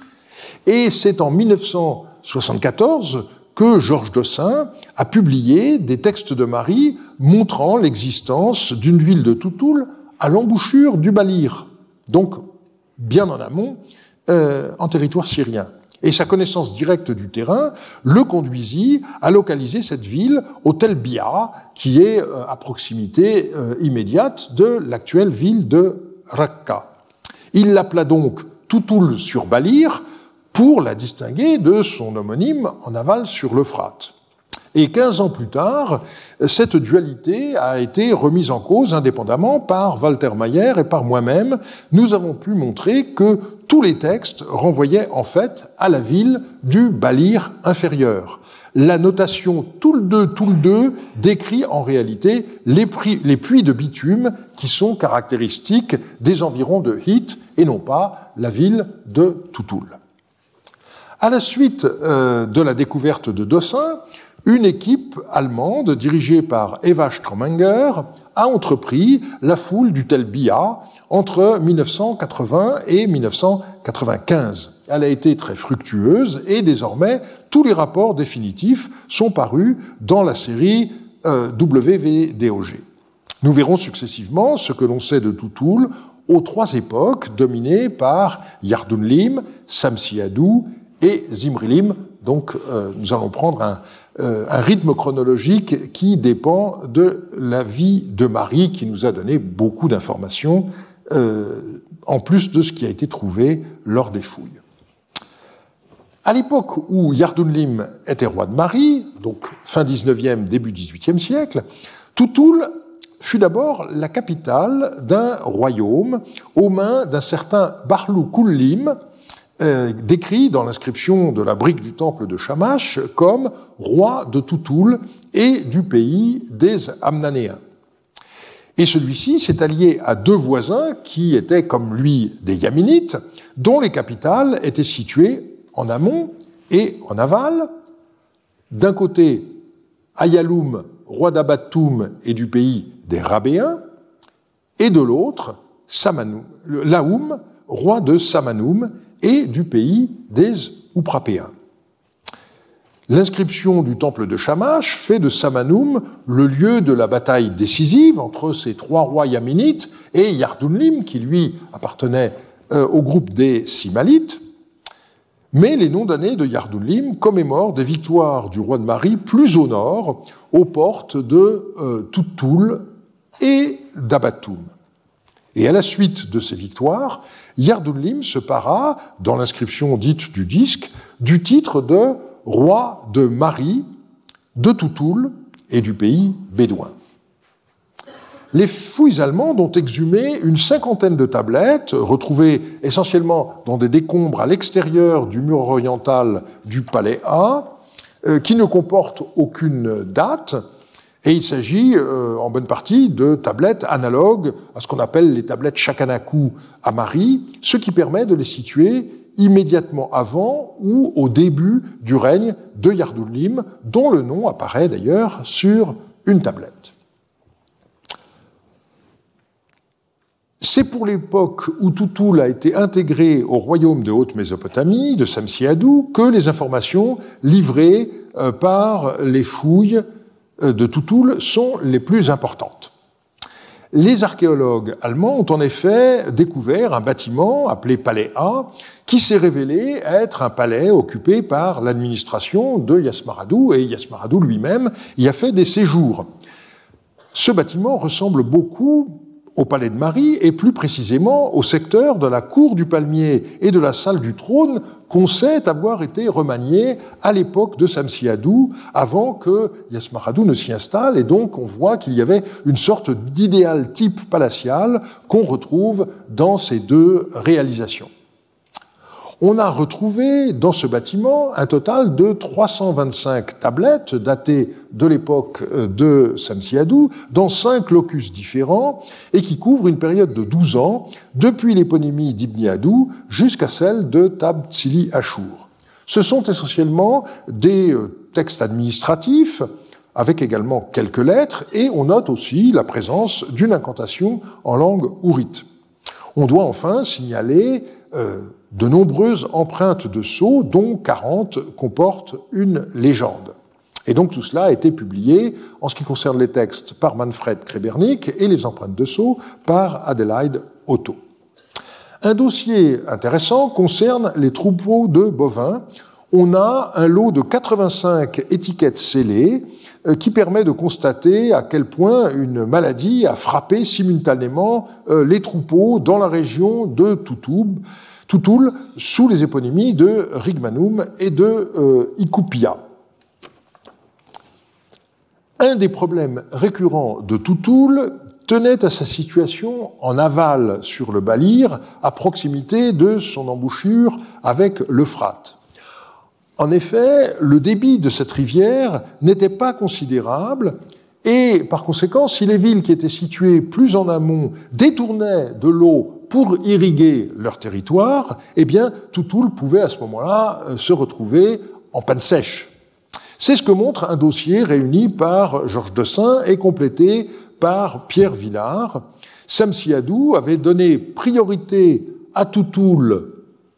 Et c'est en mille neuf cent soixante-quatorze que Georges Dossin a publié des textes de Marie montrant l'existence d'une ville de Toutoul à l'embouchure du Balir, donc bien en amont, euh, en territoire syrien. Et sa connaissance directe du terrain le conduisit à localiser cette ville au Tel Bia, qui est euh, à proximité euh, immédiate de l'actuelle ville de Rakka. Il l'appela donc Toutoul sur Balir, pour la distinguer de son homonyme en aval sur l'Euphrate. Et quinze ans plus tard, cette dualité a été remise en cause indépendamment par Walter Mayer et par moi-même. Nous avons pu montrer que tous les textes renvoyaient en fait à la ville du Balir inférieur. La notation Toul-deux, Toul-deux décrit en réalité les, puits, les puits de bitume qui sont caractéristiques des environs de Hit et non pas la ville de Toutoul. À la suite euh, de la découverte de Dossin, une équipe allemande dirigée par Eva Stromanger a entrepris la foule du Tel Bia entre mille neuf cent quatre-vingts et mille neuf cent quatre-vingt-quinze. Elle a été très fructueuse et désormais tous les rapports définitifs sont parus dans la série euh, W V D O G. Nous verrons successivement ce que l'on sait de Toutoul aux trois époques dominées par Yardounlim, Samsi-Adou et Zimrilim. Donc euh, nous allons prendre un, euh, un rythme chronologique qui dépend de la vie de Marie, qui nous a donné beaucoup d'informations, euh, en plus de ce qui a été trouvé lors des fouilles. À l'époque où Yardounlim était roi de Marie, donc fin dix-neuvième, début dix-huitième siècle, Toutoul fut d'abord la capitale d'un royaume aux mains d'un certain Barlou Kullim, Euh, décrit dans l'inscription de la brique du temple de Shamash comme roi de Toutoul et du pays des Amnanéens. Et celui-ci s'est allié à deux voisins qui étaient comme lui des Yaminites, dont les capitales étaient situées en amont et en aval. D'un côté, Ayaloum, roi d'Abattoum et du pays des Rabéens, et de l'autre, Samanoum, Laoum, roi de Samanoum, et du pays des Ouprapéens. L'inscription du temple de Shamash fait de Samanoum le lieu de la bataille décisive entre ces trois rois yaminites et Yardounlim, qui lui appartenait euh, au groupe des Simalites. Mais les noms d'années de Yardounlim commémorent des victoires du roi de Marie plus au nord, aux portes de euh, Toutoul et d'Abattoum. Et à la suite de ces victoires, Yardounlim se para, dans l'inscription dite du disque, du titre de roi de Marie, de Toutoul et du pays bédouin. les fouilles allemandes ont exhumé une cinquantaine de tablettes, retrouvées essentiellement dans des décombres à l'extérieur du mur oriental du palais A, euh, qui ne comportent aucune date, et il s'agit euh, en bonne partie de tablettes analogues à ce qu'on appelle les tablettes Shakanaku à Mari, ce qui permet de les situer immédiatement avant ou au début du règne de Yardounlim, dont le nom apparaît d'ailleurs sur une tablette. C'est pour l'époque où Toutoul a été intégré au royaume de Haute-Mésopotamie, de Samsiadou, que les informations livrées euh, par les fouilles de Toutoul sont les plus importantes. Les archéologues allemands ont en effet découvert un bâtiment appelé Palais A, qui s'est révélé être un palais occupé par l'administration de Yasmaradou, et Yasmaradou lui-même y a fait des séjours. Ce bâtiment ressemble beaucoup au palais de Mari, et plus précisément au secteur de la cour du palmier et de la salle du trône qu'on sait avoir été remanié à l'époque de Samsiadou, avant que Yasmaradou ne s'y installe, et donc on voit qu'il y avait une sorte d'idéal type palatial qu'on retrouve dans ces deux réalisations. On a retrouvé dans ce bâtiment un total de trois cent vingt-cinq tablettes datées de l'époque de Samsiadou, dans cinq locus différents, et qui couvrent une période de douze ans, depuis l'éponymie d'Ibn Adou jusqu'à celle de Tab Tzili Achour. Ce sont essentiellement des textes administratifs, avec également quelques lettres, et on note aussi la présence d'une incantation en langue ourite. On doit enfin signaler euh, de nombreuses empreintes de sceaux, dont quarante comportent une légende. Et donc tout cela a été publié, en ce qui concerne les textes, par Manfred Krebernik et les empreintes de sceaux par Adelaide Otto. Un dossier intéressant concerne les troupeaux de bovins. On a un lot de quatre-vingt-cinq étiquettes scellées euh, qui permet de constater à quel point une maladie a frappé simultanément euh, les troupeaux dans la région de Toutoub, Toutoul, sous les éponymies de Rigmanum et de euh, Ikupia. Un des problèmes récurrents de Toutoul tenait à sa situation en aval sur le Balir, à proximité de son embouchure avec l'Euphrate. En effet, le débit de cette rivière n'était pas considérable, et par conséquent, si les villes qui étaient situées plus en amont détournaient de l'eau pour irriguer leur territoire, eh bien, Toutoul pouvait à ce moment-là se retrouver en panne sèche. C'est ce que montre un dossier réuni par Georges Dessin et complété par Pierre Villard. Samsiadou avait donné priorité à Toutoul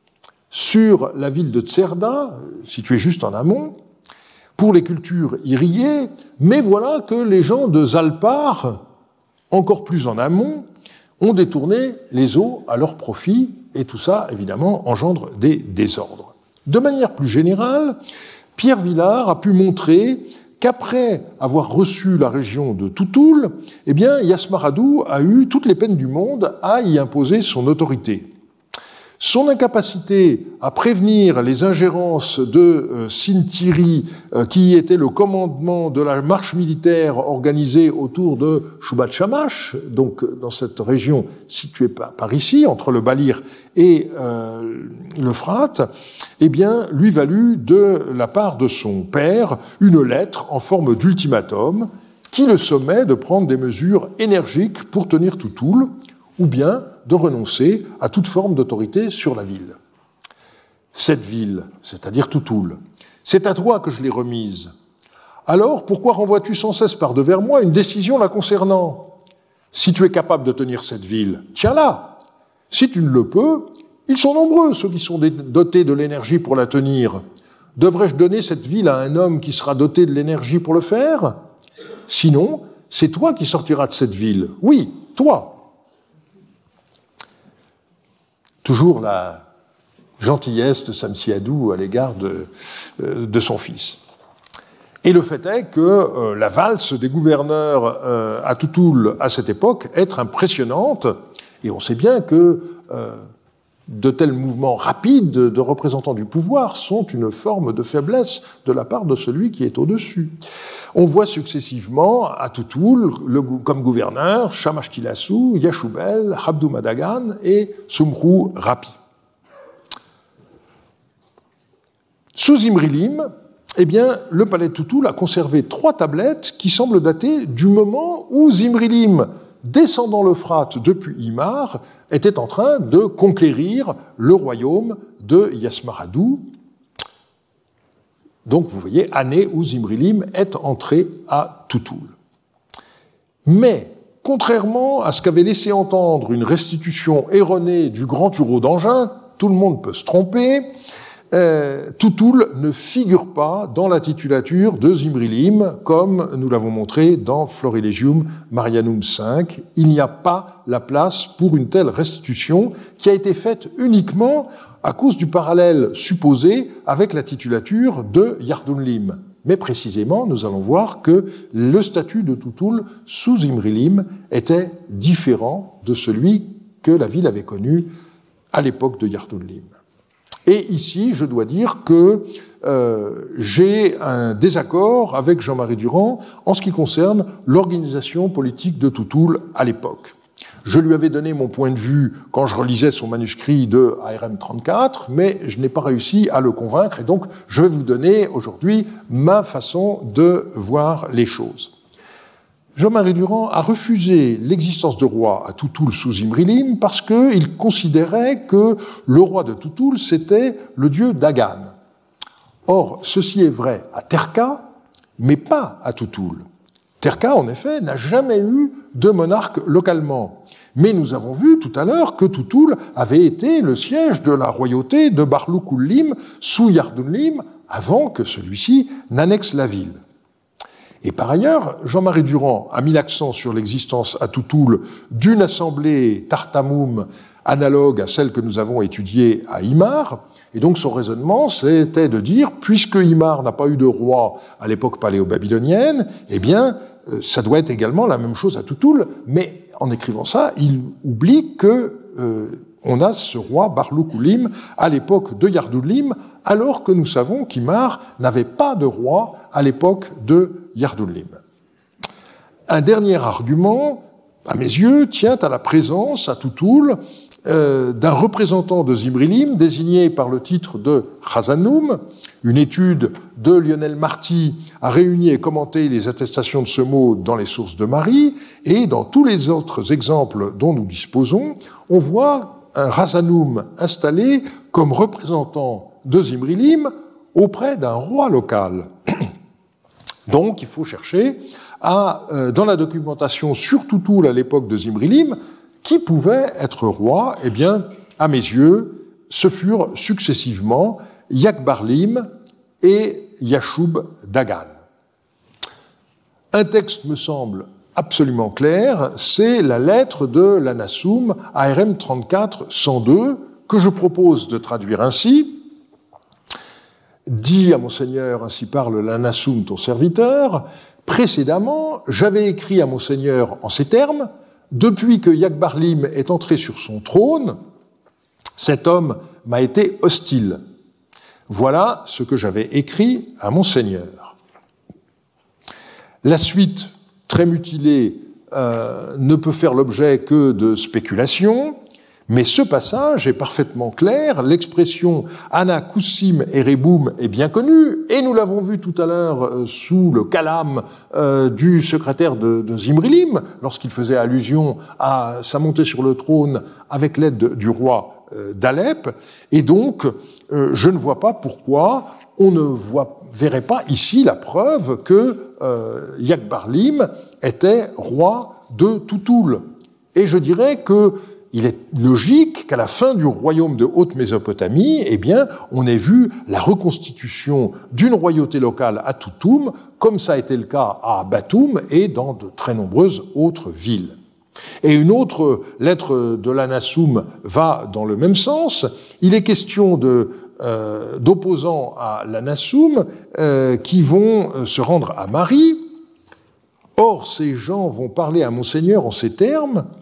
sur la ville de Tserda, située juste en amont, pour les cultures irriguées, mais voilà que les gens de Zalpar, encore plus en amont, ont détourné les eaux à leur profit, et tout ça, évidemment, engendre des désordres. De manière plus générale, Pierre Villard a pu montrer qu'après avoir reçu la région de Toutoul, eh bien, Yasmaradou a eu toutes les peines du monde à y imposer son autorité. Son incapacité à prévenir les ingérences de euh, Sintiri, euh, qui était le commandement de la marche militaire organisée autour de Shubat Shamash, donc dans cette région située par, par ici, entre le Balir et euh, l'Euphrate, eh bien, lui valut de la part de son père une lettre en forme d'ultimatum qui le sommait de prendre des mesures énergiques pour tenir Toutoul, ou bien de renoncer à toute forme d'autorité sur la ville. Cette ville, c'est-à-dire Toutoul, c'est à toi que je l'ai remise. Alors, pourquoi renvoies-tu sans cesse par devers moi une décision la concernant? Si tu es capable de tenir cette ville, tiens-la. Si tu ne le peux, ils sont nombreux, ceux qui sont dotés de l'énergie pour la tenir. Devrais-je donner cette ville à un homme qui sera doté de l'énergie pour le faire? Sinon, c'est toi qui sortiras de cette ville. Oui, toi. Toujours la gentillesse de Samsiadou à l'égard de, de son fils. Et le fait est que euh, la valse des gouverneurs euh, à Toutoul à cette époque est impressionnante, et on sait bien que euh, de tels mouvements rapides de représentants du pouvoir sont une forme de faiblesse de la part de celui qui est au-dessus. On voit successivement à Toutoul, le, comme gouverneur, Shamash Kilassou, Yashubel, Abdou Madagan et Sumrou Rapi. Sous Imrilim, eh bien, le palais de Toutoul a conservé trois tablettes qui semblent dater du moment où Zimrilim, descendant l'Euphrate depuis Imar, était en train de conquérir le royaume de Yasmaradou. Donc, vous voyez, année où Zimrilim est entré à Toutoul. Mais, contrairement à ce qu'avait laissé entendre une restitution erronée du grand Turo d'Angin, tout le monde peut se tromper, Euh, Toutoul ne figure pas dans la titulature de Zimrilim, comme nous l'avons montré dans Florilegium Marianum cinq. Il n'y a pas la place pour une telle restitution qui a été faite uniquement à cause du parallèle supposé avec la titulature de Yardunlim. Mais précisément, nous allons voir que le statut de Toutoul sous Zimrilim était différent de celui que la ville avait connu à l'époque de Yardunlim. Et ici, je dois dire que euh, j'ai un désaccord avec Jean-Marie Durand en ce qui concerne l'organisation politique de Toutoul à l'époque. Je lui avais donné mon point de vue quand je relisais son manuscrit de A R M trente-quatre, mais je n'ai pas réussi à le convaincre, et donc je vais vous donner aujourd'hui ma façon de voir les choses. Jean-Marie Durand a refusé l'existence de roi à Toutoul sous Imrilim parce qu'il considérait que le roi de Toutoul, c'était le dieu Dagan. Or, ceci est vrai à Terka, mais pas à Toutoul. Terka, en effet, n'a jamais eu de monarque localement. Mais nous avons vu tout à l'heure que Toutoul avait été le siège de la royauté de Barloukoullim sous Yardunlim avant que celui-ci n'annexe la ville. Et par ailleurs, Jean-Marie Durand a mis l'accent sur l'existence à Toutoul d'une assemblée Tartamoum analogue à celle que nous avons étudiée à Imar. Et donc son raisonnement, c'était de dire, puisque Imar n'a pas eu de roi à l'époque paléo-babylonienne, eh bien, ça doit être également la même chose à Toutoul. Mais en écrivant ça, il oublie que euh, on a ce roi Barloukoullim à l'époque de Yardunlim, alors que nous savons qu'Imar n'avait pas de roi à l'époque de Yardunlim. Un dernier argument, à mes yeux, tient à la présence à Toutoul euh, d'un représentant de Zimrilim désigné par le titre de Chazanoum. Une étude de Lionel Marty a réuni et commenté les attestations de ce mot dans les sources de Marie, et dans tous les autres exemples dont nous disposons, on voit un Razanoum installé comme représentant de Zimrilim auprès d'un roi local. Donc, il faut chercher à, euh, dans la documentation sur Toutoul à l'époque de Zimrilim, qui pouvait être roi. Eh bien, à mes yeux, ce furent successivement Yakbarlim et Yashub Dagan. Un texte me semble absolument clair, c'est la lettre de l'Anassoum A R M trente-quatre cent deux, que je propose de traduire ainsi. Dit à Monseigneur, ainsi parle l'Anassoum, ton serviteur, précédemment, j'avais écrit à Monseigneur en ces termes, depuis que Yakbarlim est entré sur son trône, cet homme m'a été hostile. Voilà ce que j'avais écrit à Monseigneur. La suite, très mutilée, euh, ne peut faire l'objet que de spéculations, mais ce passage est parfaitement clair. L'expression « Ana Koussim Ereboum » est bien connue, et nous l'avons vu tout à l'heure euh, sous le calame euh, du secrétaire de, de Zimrilim, lorsqu'il faisait allusion à sa montée sur le trône avec l'aide de, du roi euh, d'Alep. Et donc, euh, je ne vois pas pourquoi on ne voit, verrait pas ici la preuve que euh, Yakbarlim était roi de Toutoul. Et je dirais que il est logique qu'à la fin du royaume de Haute-Mésopotamie, eh bien, on ait vu la reconstitution d'une royauté locale à Toutoum, comme ça a été le cas à Batoum et dans de très nombreuses autres villes. Et une autre lettre de l'Anassoum va dans le même sens. Il est question de, euh, d'opposants à l'Anassoum euh, qui vont se rendre à Marie. Or, ces gens vont parler à Monseigneur en ces termes.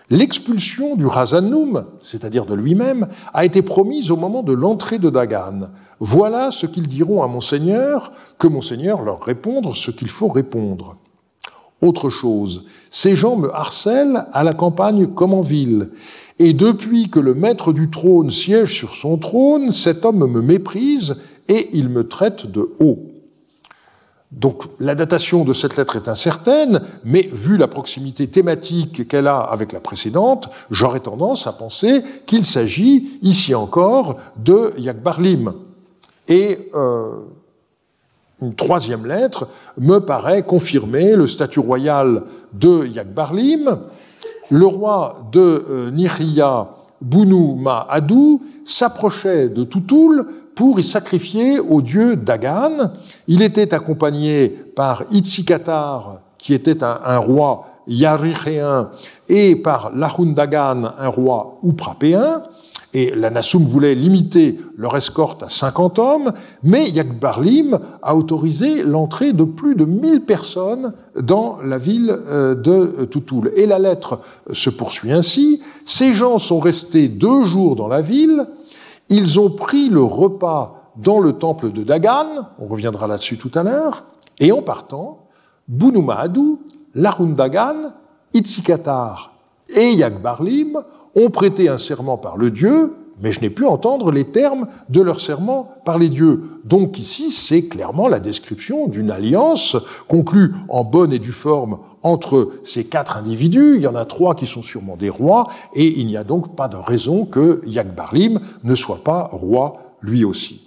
L'expulsion du Razanoum, c'est-à-dire de lui-même, a été promise au moment de l'entrée de Dagan. Voilà ce qu'ils diront à Monseigneur, que Monseigneur leur répondre ce qu'il faut répondre. Autre chose, ces gens me harcèlent à la campagne comme en ville, et depuis que le maître du trône siège sur son trône, cet homme me méprise et il me traite de haut. Donc la datation de cette lettre est incertaine, mais vu la proximité thématique qu'elle a avec la précédente, j'aurais tendance à penser qu'il s'agit ici encore de Yakbarlim. Et euh, une troisième lettre me paraît confirmer le statut royal de Yakbarlim. Le roi de euh, Nihria, Bounou Ma'adou, s'approchait de Toutoul pour y sacrifier au dieu Dagan. Il était accompagné par Itzikatar, qui était un, un roi yarichéen, et par Lahun Dagan, un roi ouprapéen. Et la Nassoum voulait limiter leur escorte à cinquante hommes, mais Yakbarlim a autorisé l'entrée de plus de mille personnes dans la ville de Toutoul. Et la lettre se poursuit ainsi. Ces gens sont restés deux jours dans la ville. Ils ont pris le repas dans le temple de Dagan, on reviendra là-dessus tout à l'heure, et en partant, Bounou Ma'adou, Lahun Dagan, Itzikatar et Yakbarlim ont prêté un serment par le dieu, mais je n'ai pu entendre les termes de leur serment par les dieux. Donc ici, c'est clairement la description d'une alliance conclue en bonne et due forme entre ces quatre individus. Il y en a trois qui sont sûrement des rois, et il n'y a donc pas de raison que Yakbarlim ne soit pas roi lui aussi.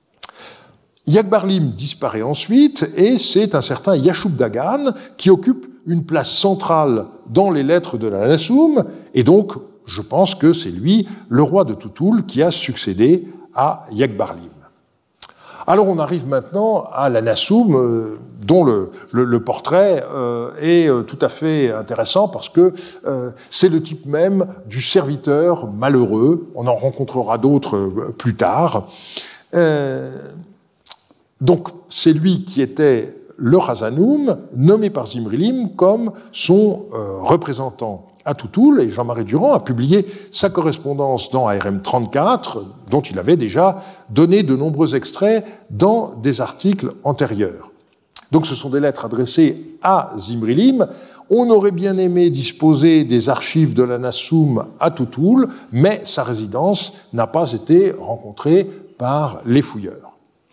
Yakbarlim disparaît ensuite, et c'est un certain Yashub Dagan qui occupe une place centrale dans les lettres de la Nassoum, et donc je pense que c'est lui, le roi de Toutoul, qui a succédé à Yakbarlim. Alors on arrive maintenant à la Nassoum, euh, dont le, le, le portrait euh, est euh, tout à fait intéressant parce que euh, c'est le type même du serviteur malheureux. On en rencontrera d'autres euh, plus tard. Euh, donc c'est lui qui était le Razanoum, nommé par Zimrilim comme son euh, représentant à Toutoul, et Jean-Marie Durand a publié sa correspondance dans A R M trente-quatre, dont il avait déjà donné de nombreux extraits dans des articles antérieurs. Donc ce sont des lettres adressées à Zimrilim. On aurait bien aimé disposer des archives de la Nassoum à Toutoul, mais sa résidence n'a pas été rencontrée par les fouilleurs.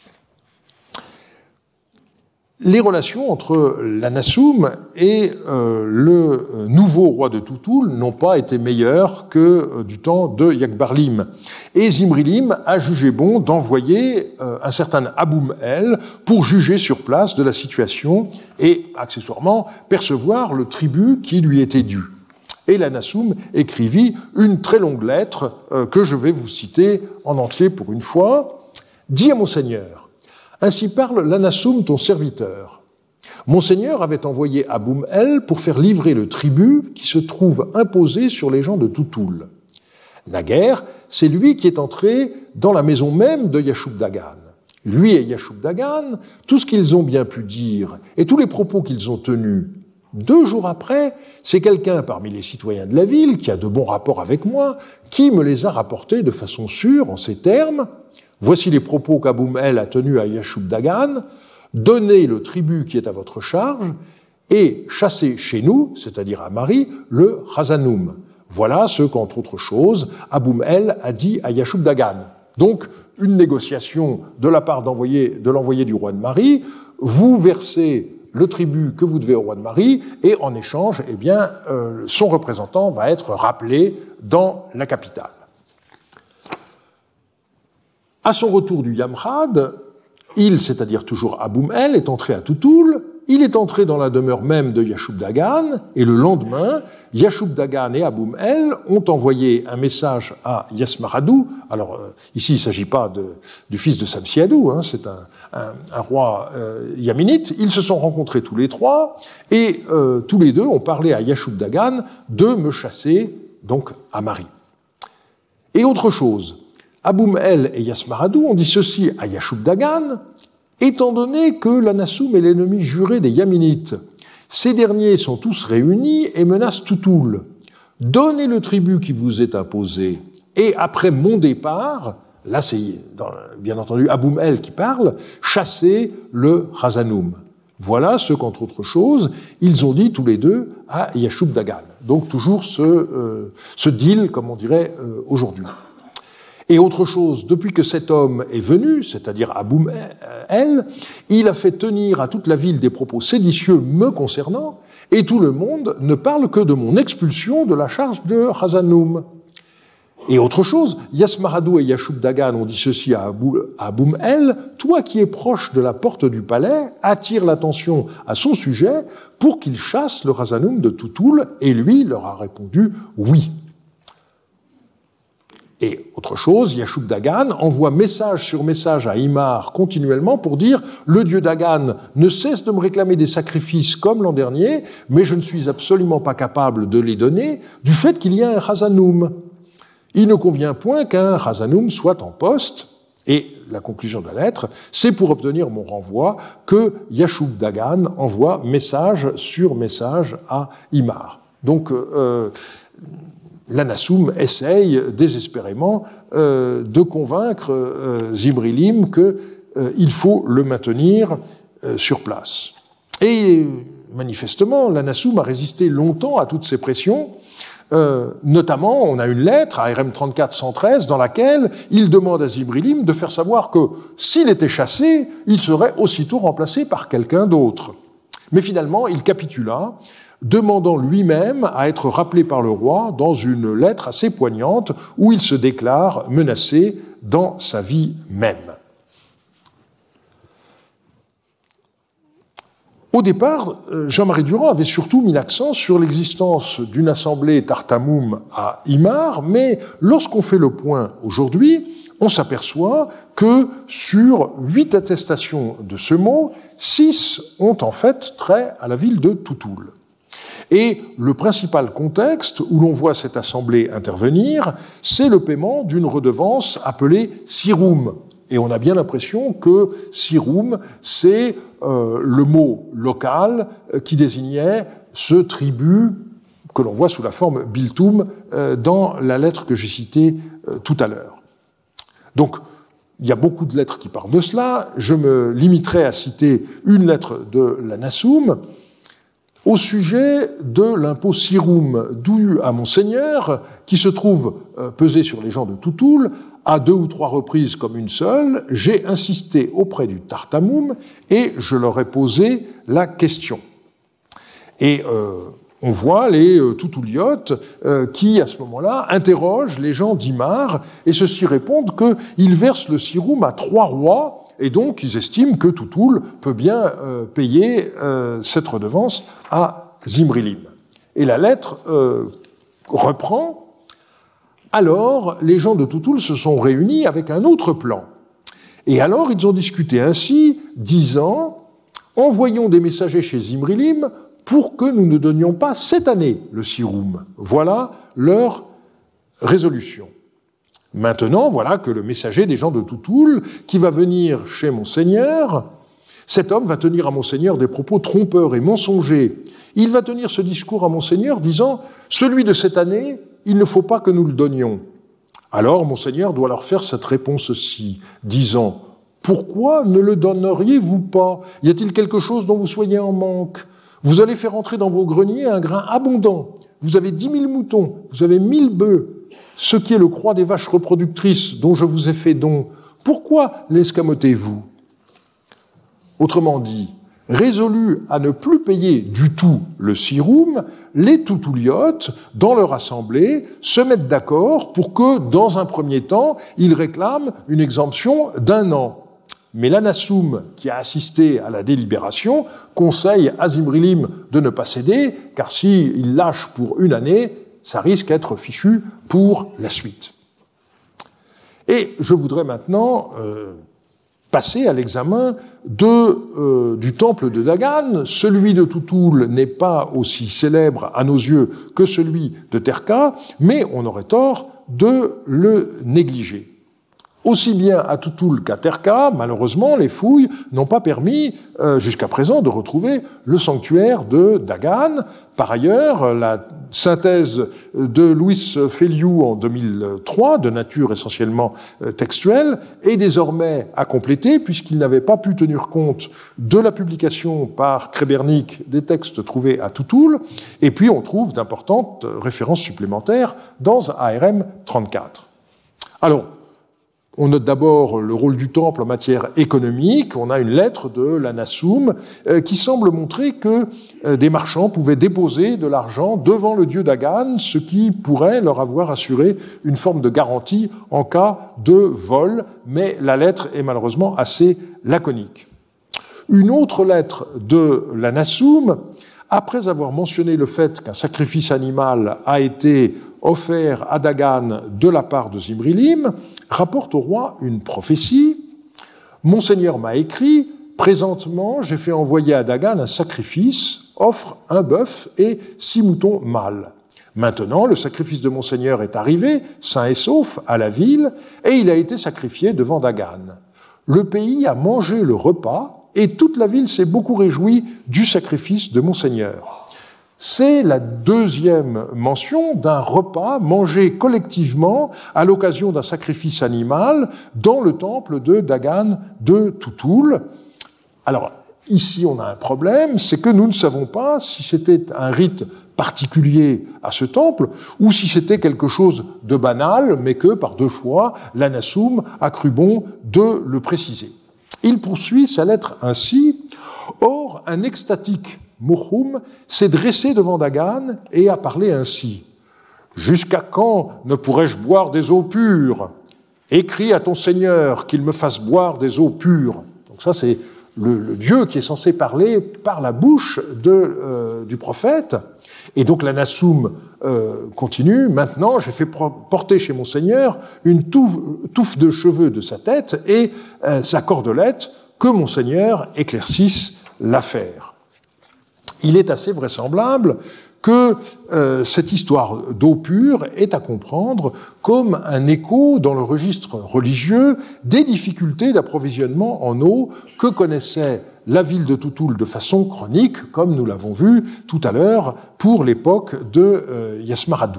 Les relations entre la Nassoum et euh, le nouveau roi de Toutoul n'ont pas été meilleures que euh, du temps de Yakbarlim. Et Zimrilim a jugé bon d'envoyer euh, un certain Aboum El pour juger sur place de la situation et, accessoirement, percevoir le tribut qui lui était dû. Et la Nassoum écrivit une très longue lettre euh, que je vais vous citer en entier pour une fois. « Dis à Monseigneur, ainsi parle la Nassoum, ton serviteur. Monseigneur avait envoyé Aboum El pour faire livrer le tribut qui se trouve imposé sur les gens de Toutoul. Naguère, c'est lui qui est entré dans la maison même de Yashub Dagan. Lui et Yashub Dagan, tout ce qu'ils ont bien pu dire et tous les propos qu'ils ont tenus, deux jours après, c'est quelqu'un parmi les citoyens de la ville, qui a de bons rapports avec moi, qui me les a rapportés de façon sûre, en ces termes. Voici les propos qu'Aboum El a tenus à Yashub Dagan. Donnez le tribut qui est à votre charge et chassez chez nous, c'est-à-dire à Marie, le Razanoum. Voilà ce qu'entre autres choses, Aboum El a dit à Yashub Dagan. Donc, une négociation de la part d'envoyé, de l'envoyé du roi de Marie. Vous versez le tribut que vous devez au roi de Marie, et en échange, eh bien, euh, son représentant va être rappelé dans la capitale. À son retour du Yamrad, il, c'est-à-dire toujours Aboum El, est entré à Toutoul, il est entré dans la demeure même de Yashub Dagan, et le lendemain, Yashub Dagan et Aboum El ont envoyé un message à Yasmaradou. Alors, euh, ici, il ne s'agit pas de, du fils de Samsiadou, hein, c'est un, un, un roi euh, yaminite. Ils se sont rencontrés tous les trois, et euh, tous les deux ont parlé à Yashub Dagan de me chasser, donc, à Marie. Et autre chose, Aboum El et Yasmaradou ont dit ceci à Yashub Dagan: étant donné que la Nassoum est l'ennemi juré des Yaminites, ces derniers sont tous réunis et menacent Toutoul. donnez le tribut qui vous est imposé, et après mon départ, là c'est bien entendu Aboum El qui parle, chassez le Razanoum. Voilà ce qu'entre autres choses, ils ont dit tous les deux à Yashub Dagan. Donc toujours ce, euh, ce deal, comme on dirait euh, aujourd'hui. Et autre chose, depuis que cet homme est venu, c'est-à-dire Aboum El, il a fait tenir à toute la ville des propos séditieux me concernant, et tout le monde ne parle que de mon expulsion de la charge de Razanoum. Et autre chose, Yasmaradou et Yashub Dagan ont dit ceci à Aboum El, toi qui es proche de la porte du palais, attire l'attention à son sujet pour qu'il chasse le Razanoum de Toutoul, et lui leur a répondu oui. Et autre chose, Yashub Dagan envoie message sur message à Imar continuellement pour dire « Le dieu Dagan ne cesse de me réclamer des sacrifices comme l'an dernier, mais je ne suis absolument pas capable de les donner du fait qu'il y a un Razanoum. Il ne convient point qu'un Razanoum soit en poste. » Et la conclusion de la lettre, c'est pour obtenir mon renvoi que Yashub Dagan envoie message sur message à Imar. Donc, euh, l'Anassoum essaye désespérément euh, de convaincre euh, Zimrilim qu'il euh, faut le maintenir euh, sur place. Et manifestement, l'Anassoum a résisté longtemps à toutes ces pressions. Euh, notamment, on a une lettre à R M trente-quatre cent treize dans laquelle il demande à Zimrilim de faire savoir que s'il était chassé, il serait aussitôt remplacé par quelqu'un d'autre. Mais finalement, il capitula, demandant lui-même à être rappelé par le roi dans une lettre assez poignante où il se déclare menacé dans sa vie même. Au départ, Jean-Marie Durand avait surtout mis l'accent sur l'existence d'une assemblée Tartamoum à Imar, mais lorsqu'on fait le point aujourd'hui, on s'aperçoit que sur huit attestations de ce mot, six ont en fait trait à la ville de Toutoul. Et le principal contexte où l'on voit cette assemblée intervenir, c'est le paiement d'une redevance appelée Siroum. Et on a bien l'impression que Siroum, c'est euh, le mot local qui désignait ce tribut que l'on voit sous la forme Biltoum euh, dans la lettre que j'ai citée euh, tout à l'heure. Donc, il y a beaucoup de lettres qui parlent de cela. Je me limiterai à citer une lettre de l'Anassoum au sujet de l'impôt Siroum dû à Monseigneur, qui se trouve euh, pesé sur les gens de Toutoul. À deux ou trois reprises comme une seule, j'ai insisté auprès du Tartamoum et je leur ai posé la question. Et euh, on voit les euh, Toutouliotes euh, qui, à ce moment-là, interrogent les gens d'Imar et ceux-ci répondent qu'ils versent le Siroum à trois rois et donc ils estiment que Toutoul peut bien euh, payer euh, cette redevance à Zimrilim. Et la lettre euh, reprend. Alors, les gens de Toutoul se sont réunis avec un autre plan. Et alors, ils ont discuté ainsi, disant « Envoyons des messagers chez Zimrilim pour que nous ne donnions pas cette année le Siroum. » Voilà leur résolution. Maintenant, voilà que le messager des gens de Toutoul, qui va venir chez Monseigneur, cet homme va tenir à Monseigneur des propos trompeurs et mensongers. Il va tenir ce discours à Monseigneur disant « Celui de cette année, il ne faut pas que nous le donnions. » Alors, Monseigneur doit leur faire cette réponse-ci, disant « Pourquoi ne le donneriez-vous pas? Y a-t-il quelque chose dont vous soyez en manque? Vous allez faire entrer dans vos greniers un grain abondant. Vous avez dix mille moutons, vous avez mille bœufs, ce qui est le croix des vaches reproductrices dont je vous ai fait don. Pourquoi l'escamotez-vous? » Autrement dit, résolus à ne plus payer du tout le Siroum, les Toutouliotes, dans leur assemblée, se mettent d'accord pour que, dans un premier temps, ils réclament une exemption d'un an. Mais l'Anassoum, qui a assisté à la délibération, conseille à Zimrilim de ne pas céder, car s'il lâche pour une année, ça risque d'être fichu pour la suite. Et je voudrais maintenant euh, passer à l'examen de, euh, du temple de Dagan. Celui de Toutoul n'est pas aussi célèbre à nos yeux que celui de Terka, mais on aurait tort de le négliger. Aussi bien à Toutoul qu'à Terka, malheureusement, les fouilles n'ont pas permis euh, jusqu'à présent de retrouver le sanctuaire de Dagan. Par ailleurs, la synthèse de Luis Feliu en deux mille trois, de nature essentiellement euh, textuelle, est désormais à compléter puisqu'il n'avait pas pu tenir compte de la publication par Krebernik des textes trouvés à Toutoul. Et puis on trouve d'importantes références supplémentaires dans A R M trente-quatre. Alors, on note d'abord le rôle du temple en matière économique. On a une lettre de l'Anassoum euh, qui semble montrer que euh, des marchands pouvaient déposer de l'argent devant le dieu Dagan, ce qui pourrait leur avoir assuré une forme de garantie en cas de vol, mais la lettre est malheureusement assez laconique. Une autre lettre de l'Anassoum, après avoir mentionné le fait qu'un sacrifice animal a été offert à Dagan de la part de Zimrilim, rapporte au roi une prophétie. « Monseigneur m'a écrit, présentement j'ai fait envoyer à Dagan un sacrifice, offre un bœuf et six moutons mâles. Maintenant, le sacrifice de Monseigneur est arrivé, sain et sauf, à la ville, et il a été sacrifié devant Dagan. Le pays a mangé le repas, et toute la ville s'est beaucoup réjouie du sacrifice de Monseigneur. » C'est la deuxième mention d'un repas mangé collectivement à l'occasion d'un sacrifice animal dans le temple de Dagan de Toutoul. Alors, ici, on a un problème, c'est que nous ne savons pas si c'était un rite particulier à ce temple ou si c'était quelque chose de banal, mais que, par deux fois, l'Anassoum a cru bon de le préciser. Il poursuit sa lettre ainsi. « Or, un extatique Mouchoum s'est dressé devant Dagan et a parlé ainsi. « Jusqu'à quand ne pourrais-je boire des eaux pures ? Écris à ton Seigneur qu'il me fasse boire des eaux pures. » Donc ça, c'est le, le Dieu qui est censé parler par la bouche de, euh, du prophète. Et donc l'Anassoum euh, continue. « Maintenant, j'ai fait porter chez mon Seigneur une touffe, touffe de cheveux de sa tête et euh, sa cordelette, que mon Seigneur éclaircisse l'affaire. » Il est assez vraisemblable que euh, cette histoire d'eau pure est à comprendre comme un écho dans le registre religieux des difficultés d'approvisionnement en eau que connaissait la ville de Toutoul de façon chronique, comme nous l'avons vu tout à l'heure pour l'époque de euh, Yasmaradou.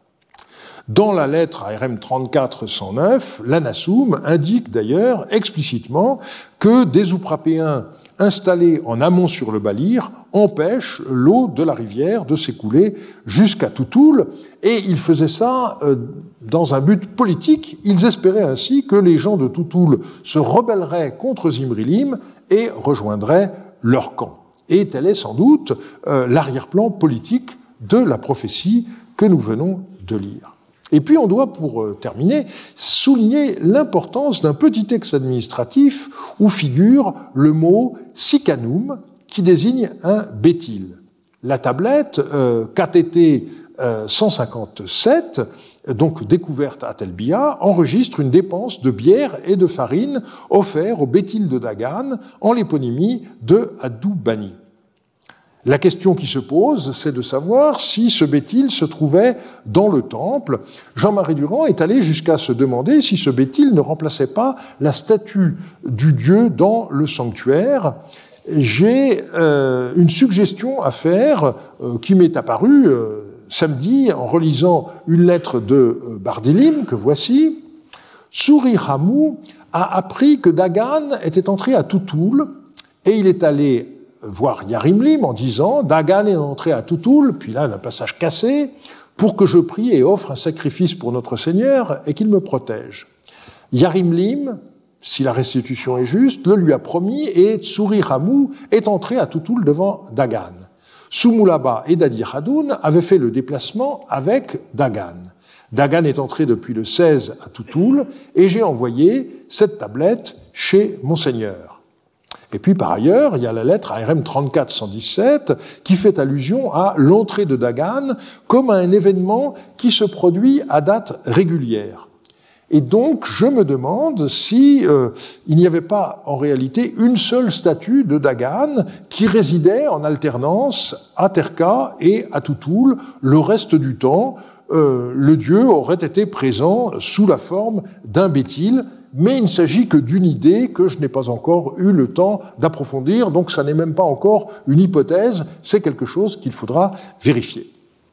Dans la lettre A R M trente-quatre cent neuf, l'Anassoum indique d'ailleurs explicitement que des Ouphrapéens installés en amont sur le Balir empêchent l'eau de la rivière de s'écouler jusqu'à Toutoul, et ils faisaient ça euh, dans un but politique. Ils espéraient ainsi que les gens de Toutoul se rebelleraient contre Zimrilim et rejoindraient leur camp. Et tel est sans doute euh, l'arrière-plan politique de la prophétie que nous venons de lire. Et puis on doit, pour terminer, souligner l'importance d'un petit texte administratif où figure le mot « sikanoum » qui désigne un bétil. La tablette euh, K T T euh, cent cinquante-sept, donc découverte à Telbia, enregistre une dépense de bière et de farine offert au bétil de Dagan en l'éponymie de Adou Bani. La question qui se pose, c'est de savoir si ce bétil se trouvait dans le temple. Jean-Marie Durand est allé jusqu'à se demander si ce bétil ne remplaçait pas la statue du dieu dans le sanctuaire. J'ai euh, une suggestion à faire euh, qui m'est apparue euh, samedi en relisant une lettre de euh, Bardilim, que voici. Tsuri Hamou a appris que Dagan était entré à Toutoul et il est allé voir Yarimlim en disant « Dagan est entré à Toutoul », puis là, un passage cassé, « pour que je prie et offre un sacrifice pour notre Seigneur et qu'il me protège. » Yarimlim, si la restitution est juste, le lui a promis et Tsuri Hamou est entré à Toutoul devant Dagan. Soumoulaba et Dadi Hadoun avaient fait le déplacement avec Dagan. Dagan est entré depuis le seize à Toutoul et j'ai envoyé cette tablette chez Monseigneur. Et puis, par ailleurs, il y a la lettre A R M trente-quatre cent dix-sept qui fait allusion à l'entrée de Dagan comme à un événement qui se produit à date régulière. Et donc, je me demande si euh, il n'y avait pas en réalité une seule statue de Dagan qui résidait en alternance à Terka et à Toutoul le reste du temps, euh, le dieu aurait été présent sous la forme d'un Béthil, mais il ne s'agit que d'une idée que je n'ai pas encore eu le temps d'approfondir, donc ça n'est même pas encore une hypothèse, c'est quelque chose qu'il faudra vérifier.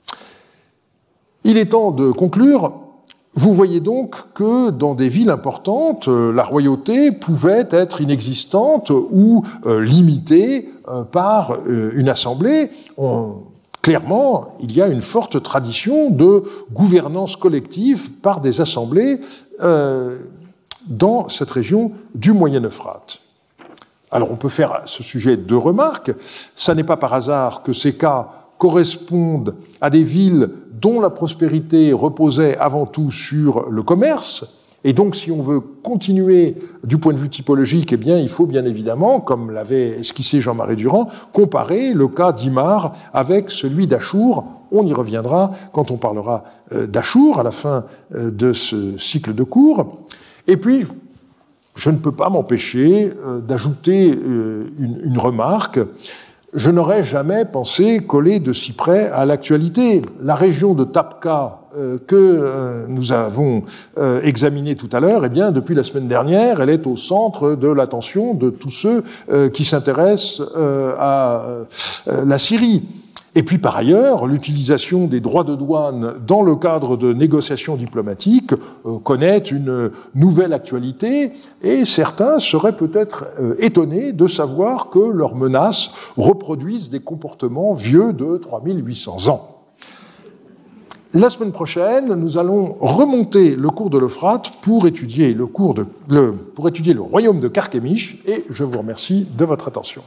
Il est temps de conclure. Vous voyez donc que dans des villes importantes, la royauté pouvait être inexistante ou euh, limitée euh, par euh, une assemblée. On, clairement, il y a une forte tradition de gouvernance collective par des assemblées euh, dans cette région du Moyen-Euphrate. Alors on peut faire à ce sujet deux remarques. Ça n'est pas par hasard que ces cas correspondent à des villes dont la prospérité reposait avant tout sur le commerce. Et donc, si on veut continuer du point de vue typologique, eh bien, il faut bien évidemment, comme l'avait esquissé Jean-Marie Durand, comparer le cas d'Imar avec celui d'Achour. On y reviendra quand on parlera d'Achour à la fin de ce cycle de cours. Et puis, je ne peux pas m'empêcher d'ajouter une, une remarque. Je n'aurais jamais pensé coller de si près à l'actualité. La région de Tapka euh, que euh, nous avons euh, examinée tout à l'heure, eh bien, depuis la semaine dernière, elle est au centre de l'attention de tous ceux euh, qui s'intéressent euh, à euh, la Syrie. Et puis, par ailleurs, l'utilisation des droits de douane dans le cadre de négociations diplomatiques euh, connaît une nouvelle actualité, et certains seraient peut-être euh, étonnés de savoir que leurs menaces reproduisent des comportements vieux de trois mille huit cents ans. La semaine prochaine, nous allons remonter le cours de l'Euphrate pour étudier le cours de, le, pour étudier le royaume de Carchemish, et je vous remercie de votre attention.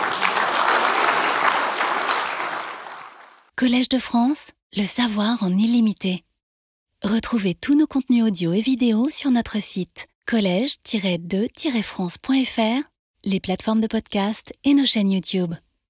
Collège de France, le savoir en illimité. Retrouvez tous nos contenus audio et vidéo sur notre site collège tiret deux tiret france point f r, les plateformes de podcast et nos chaînes YouTube.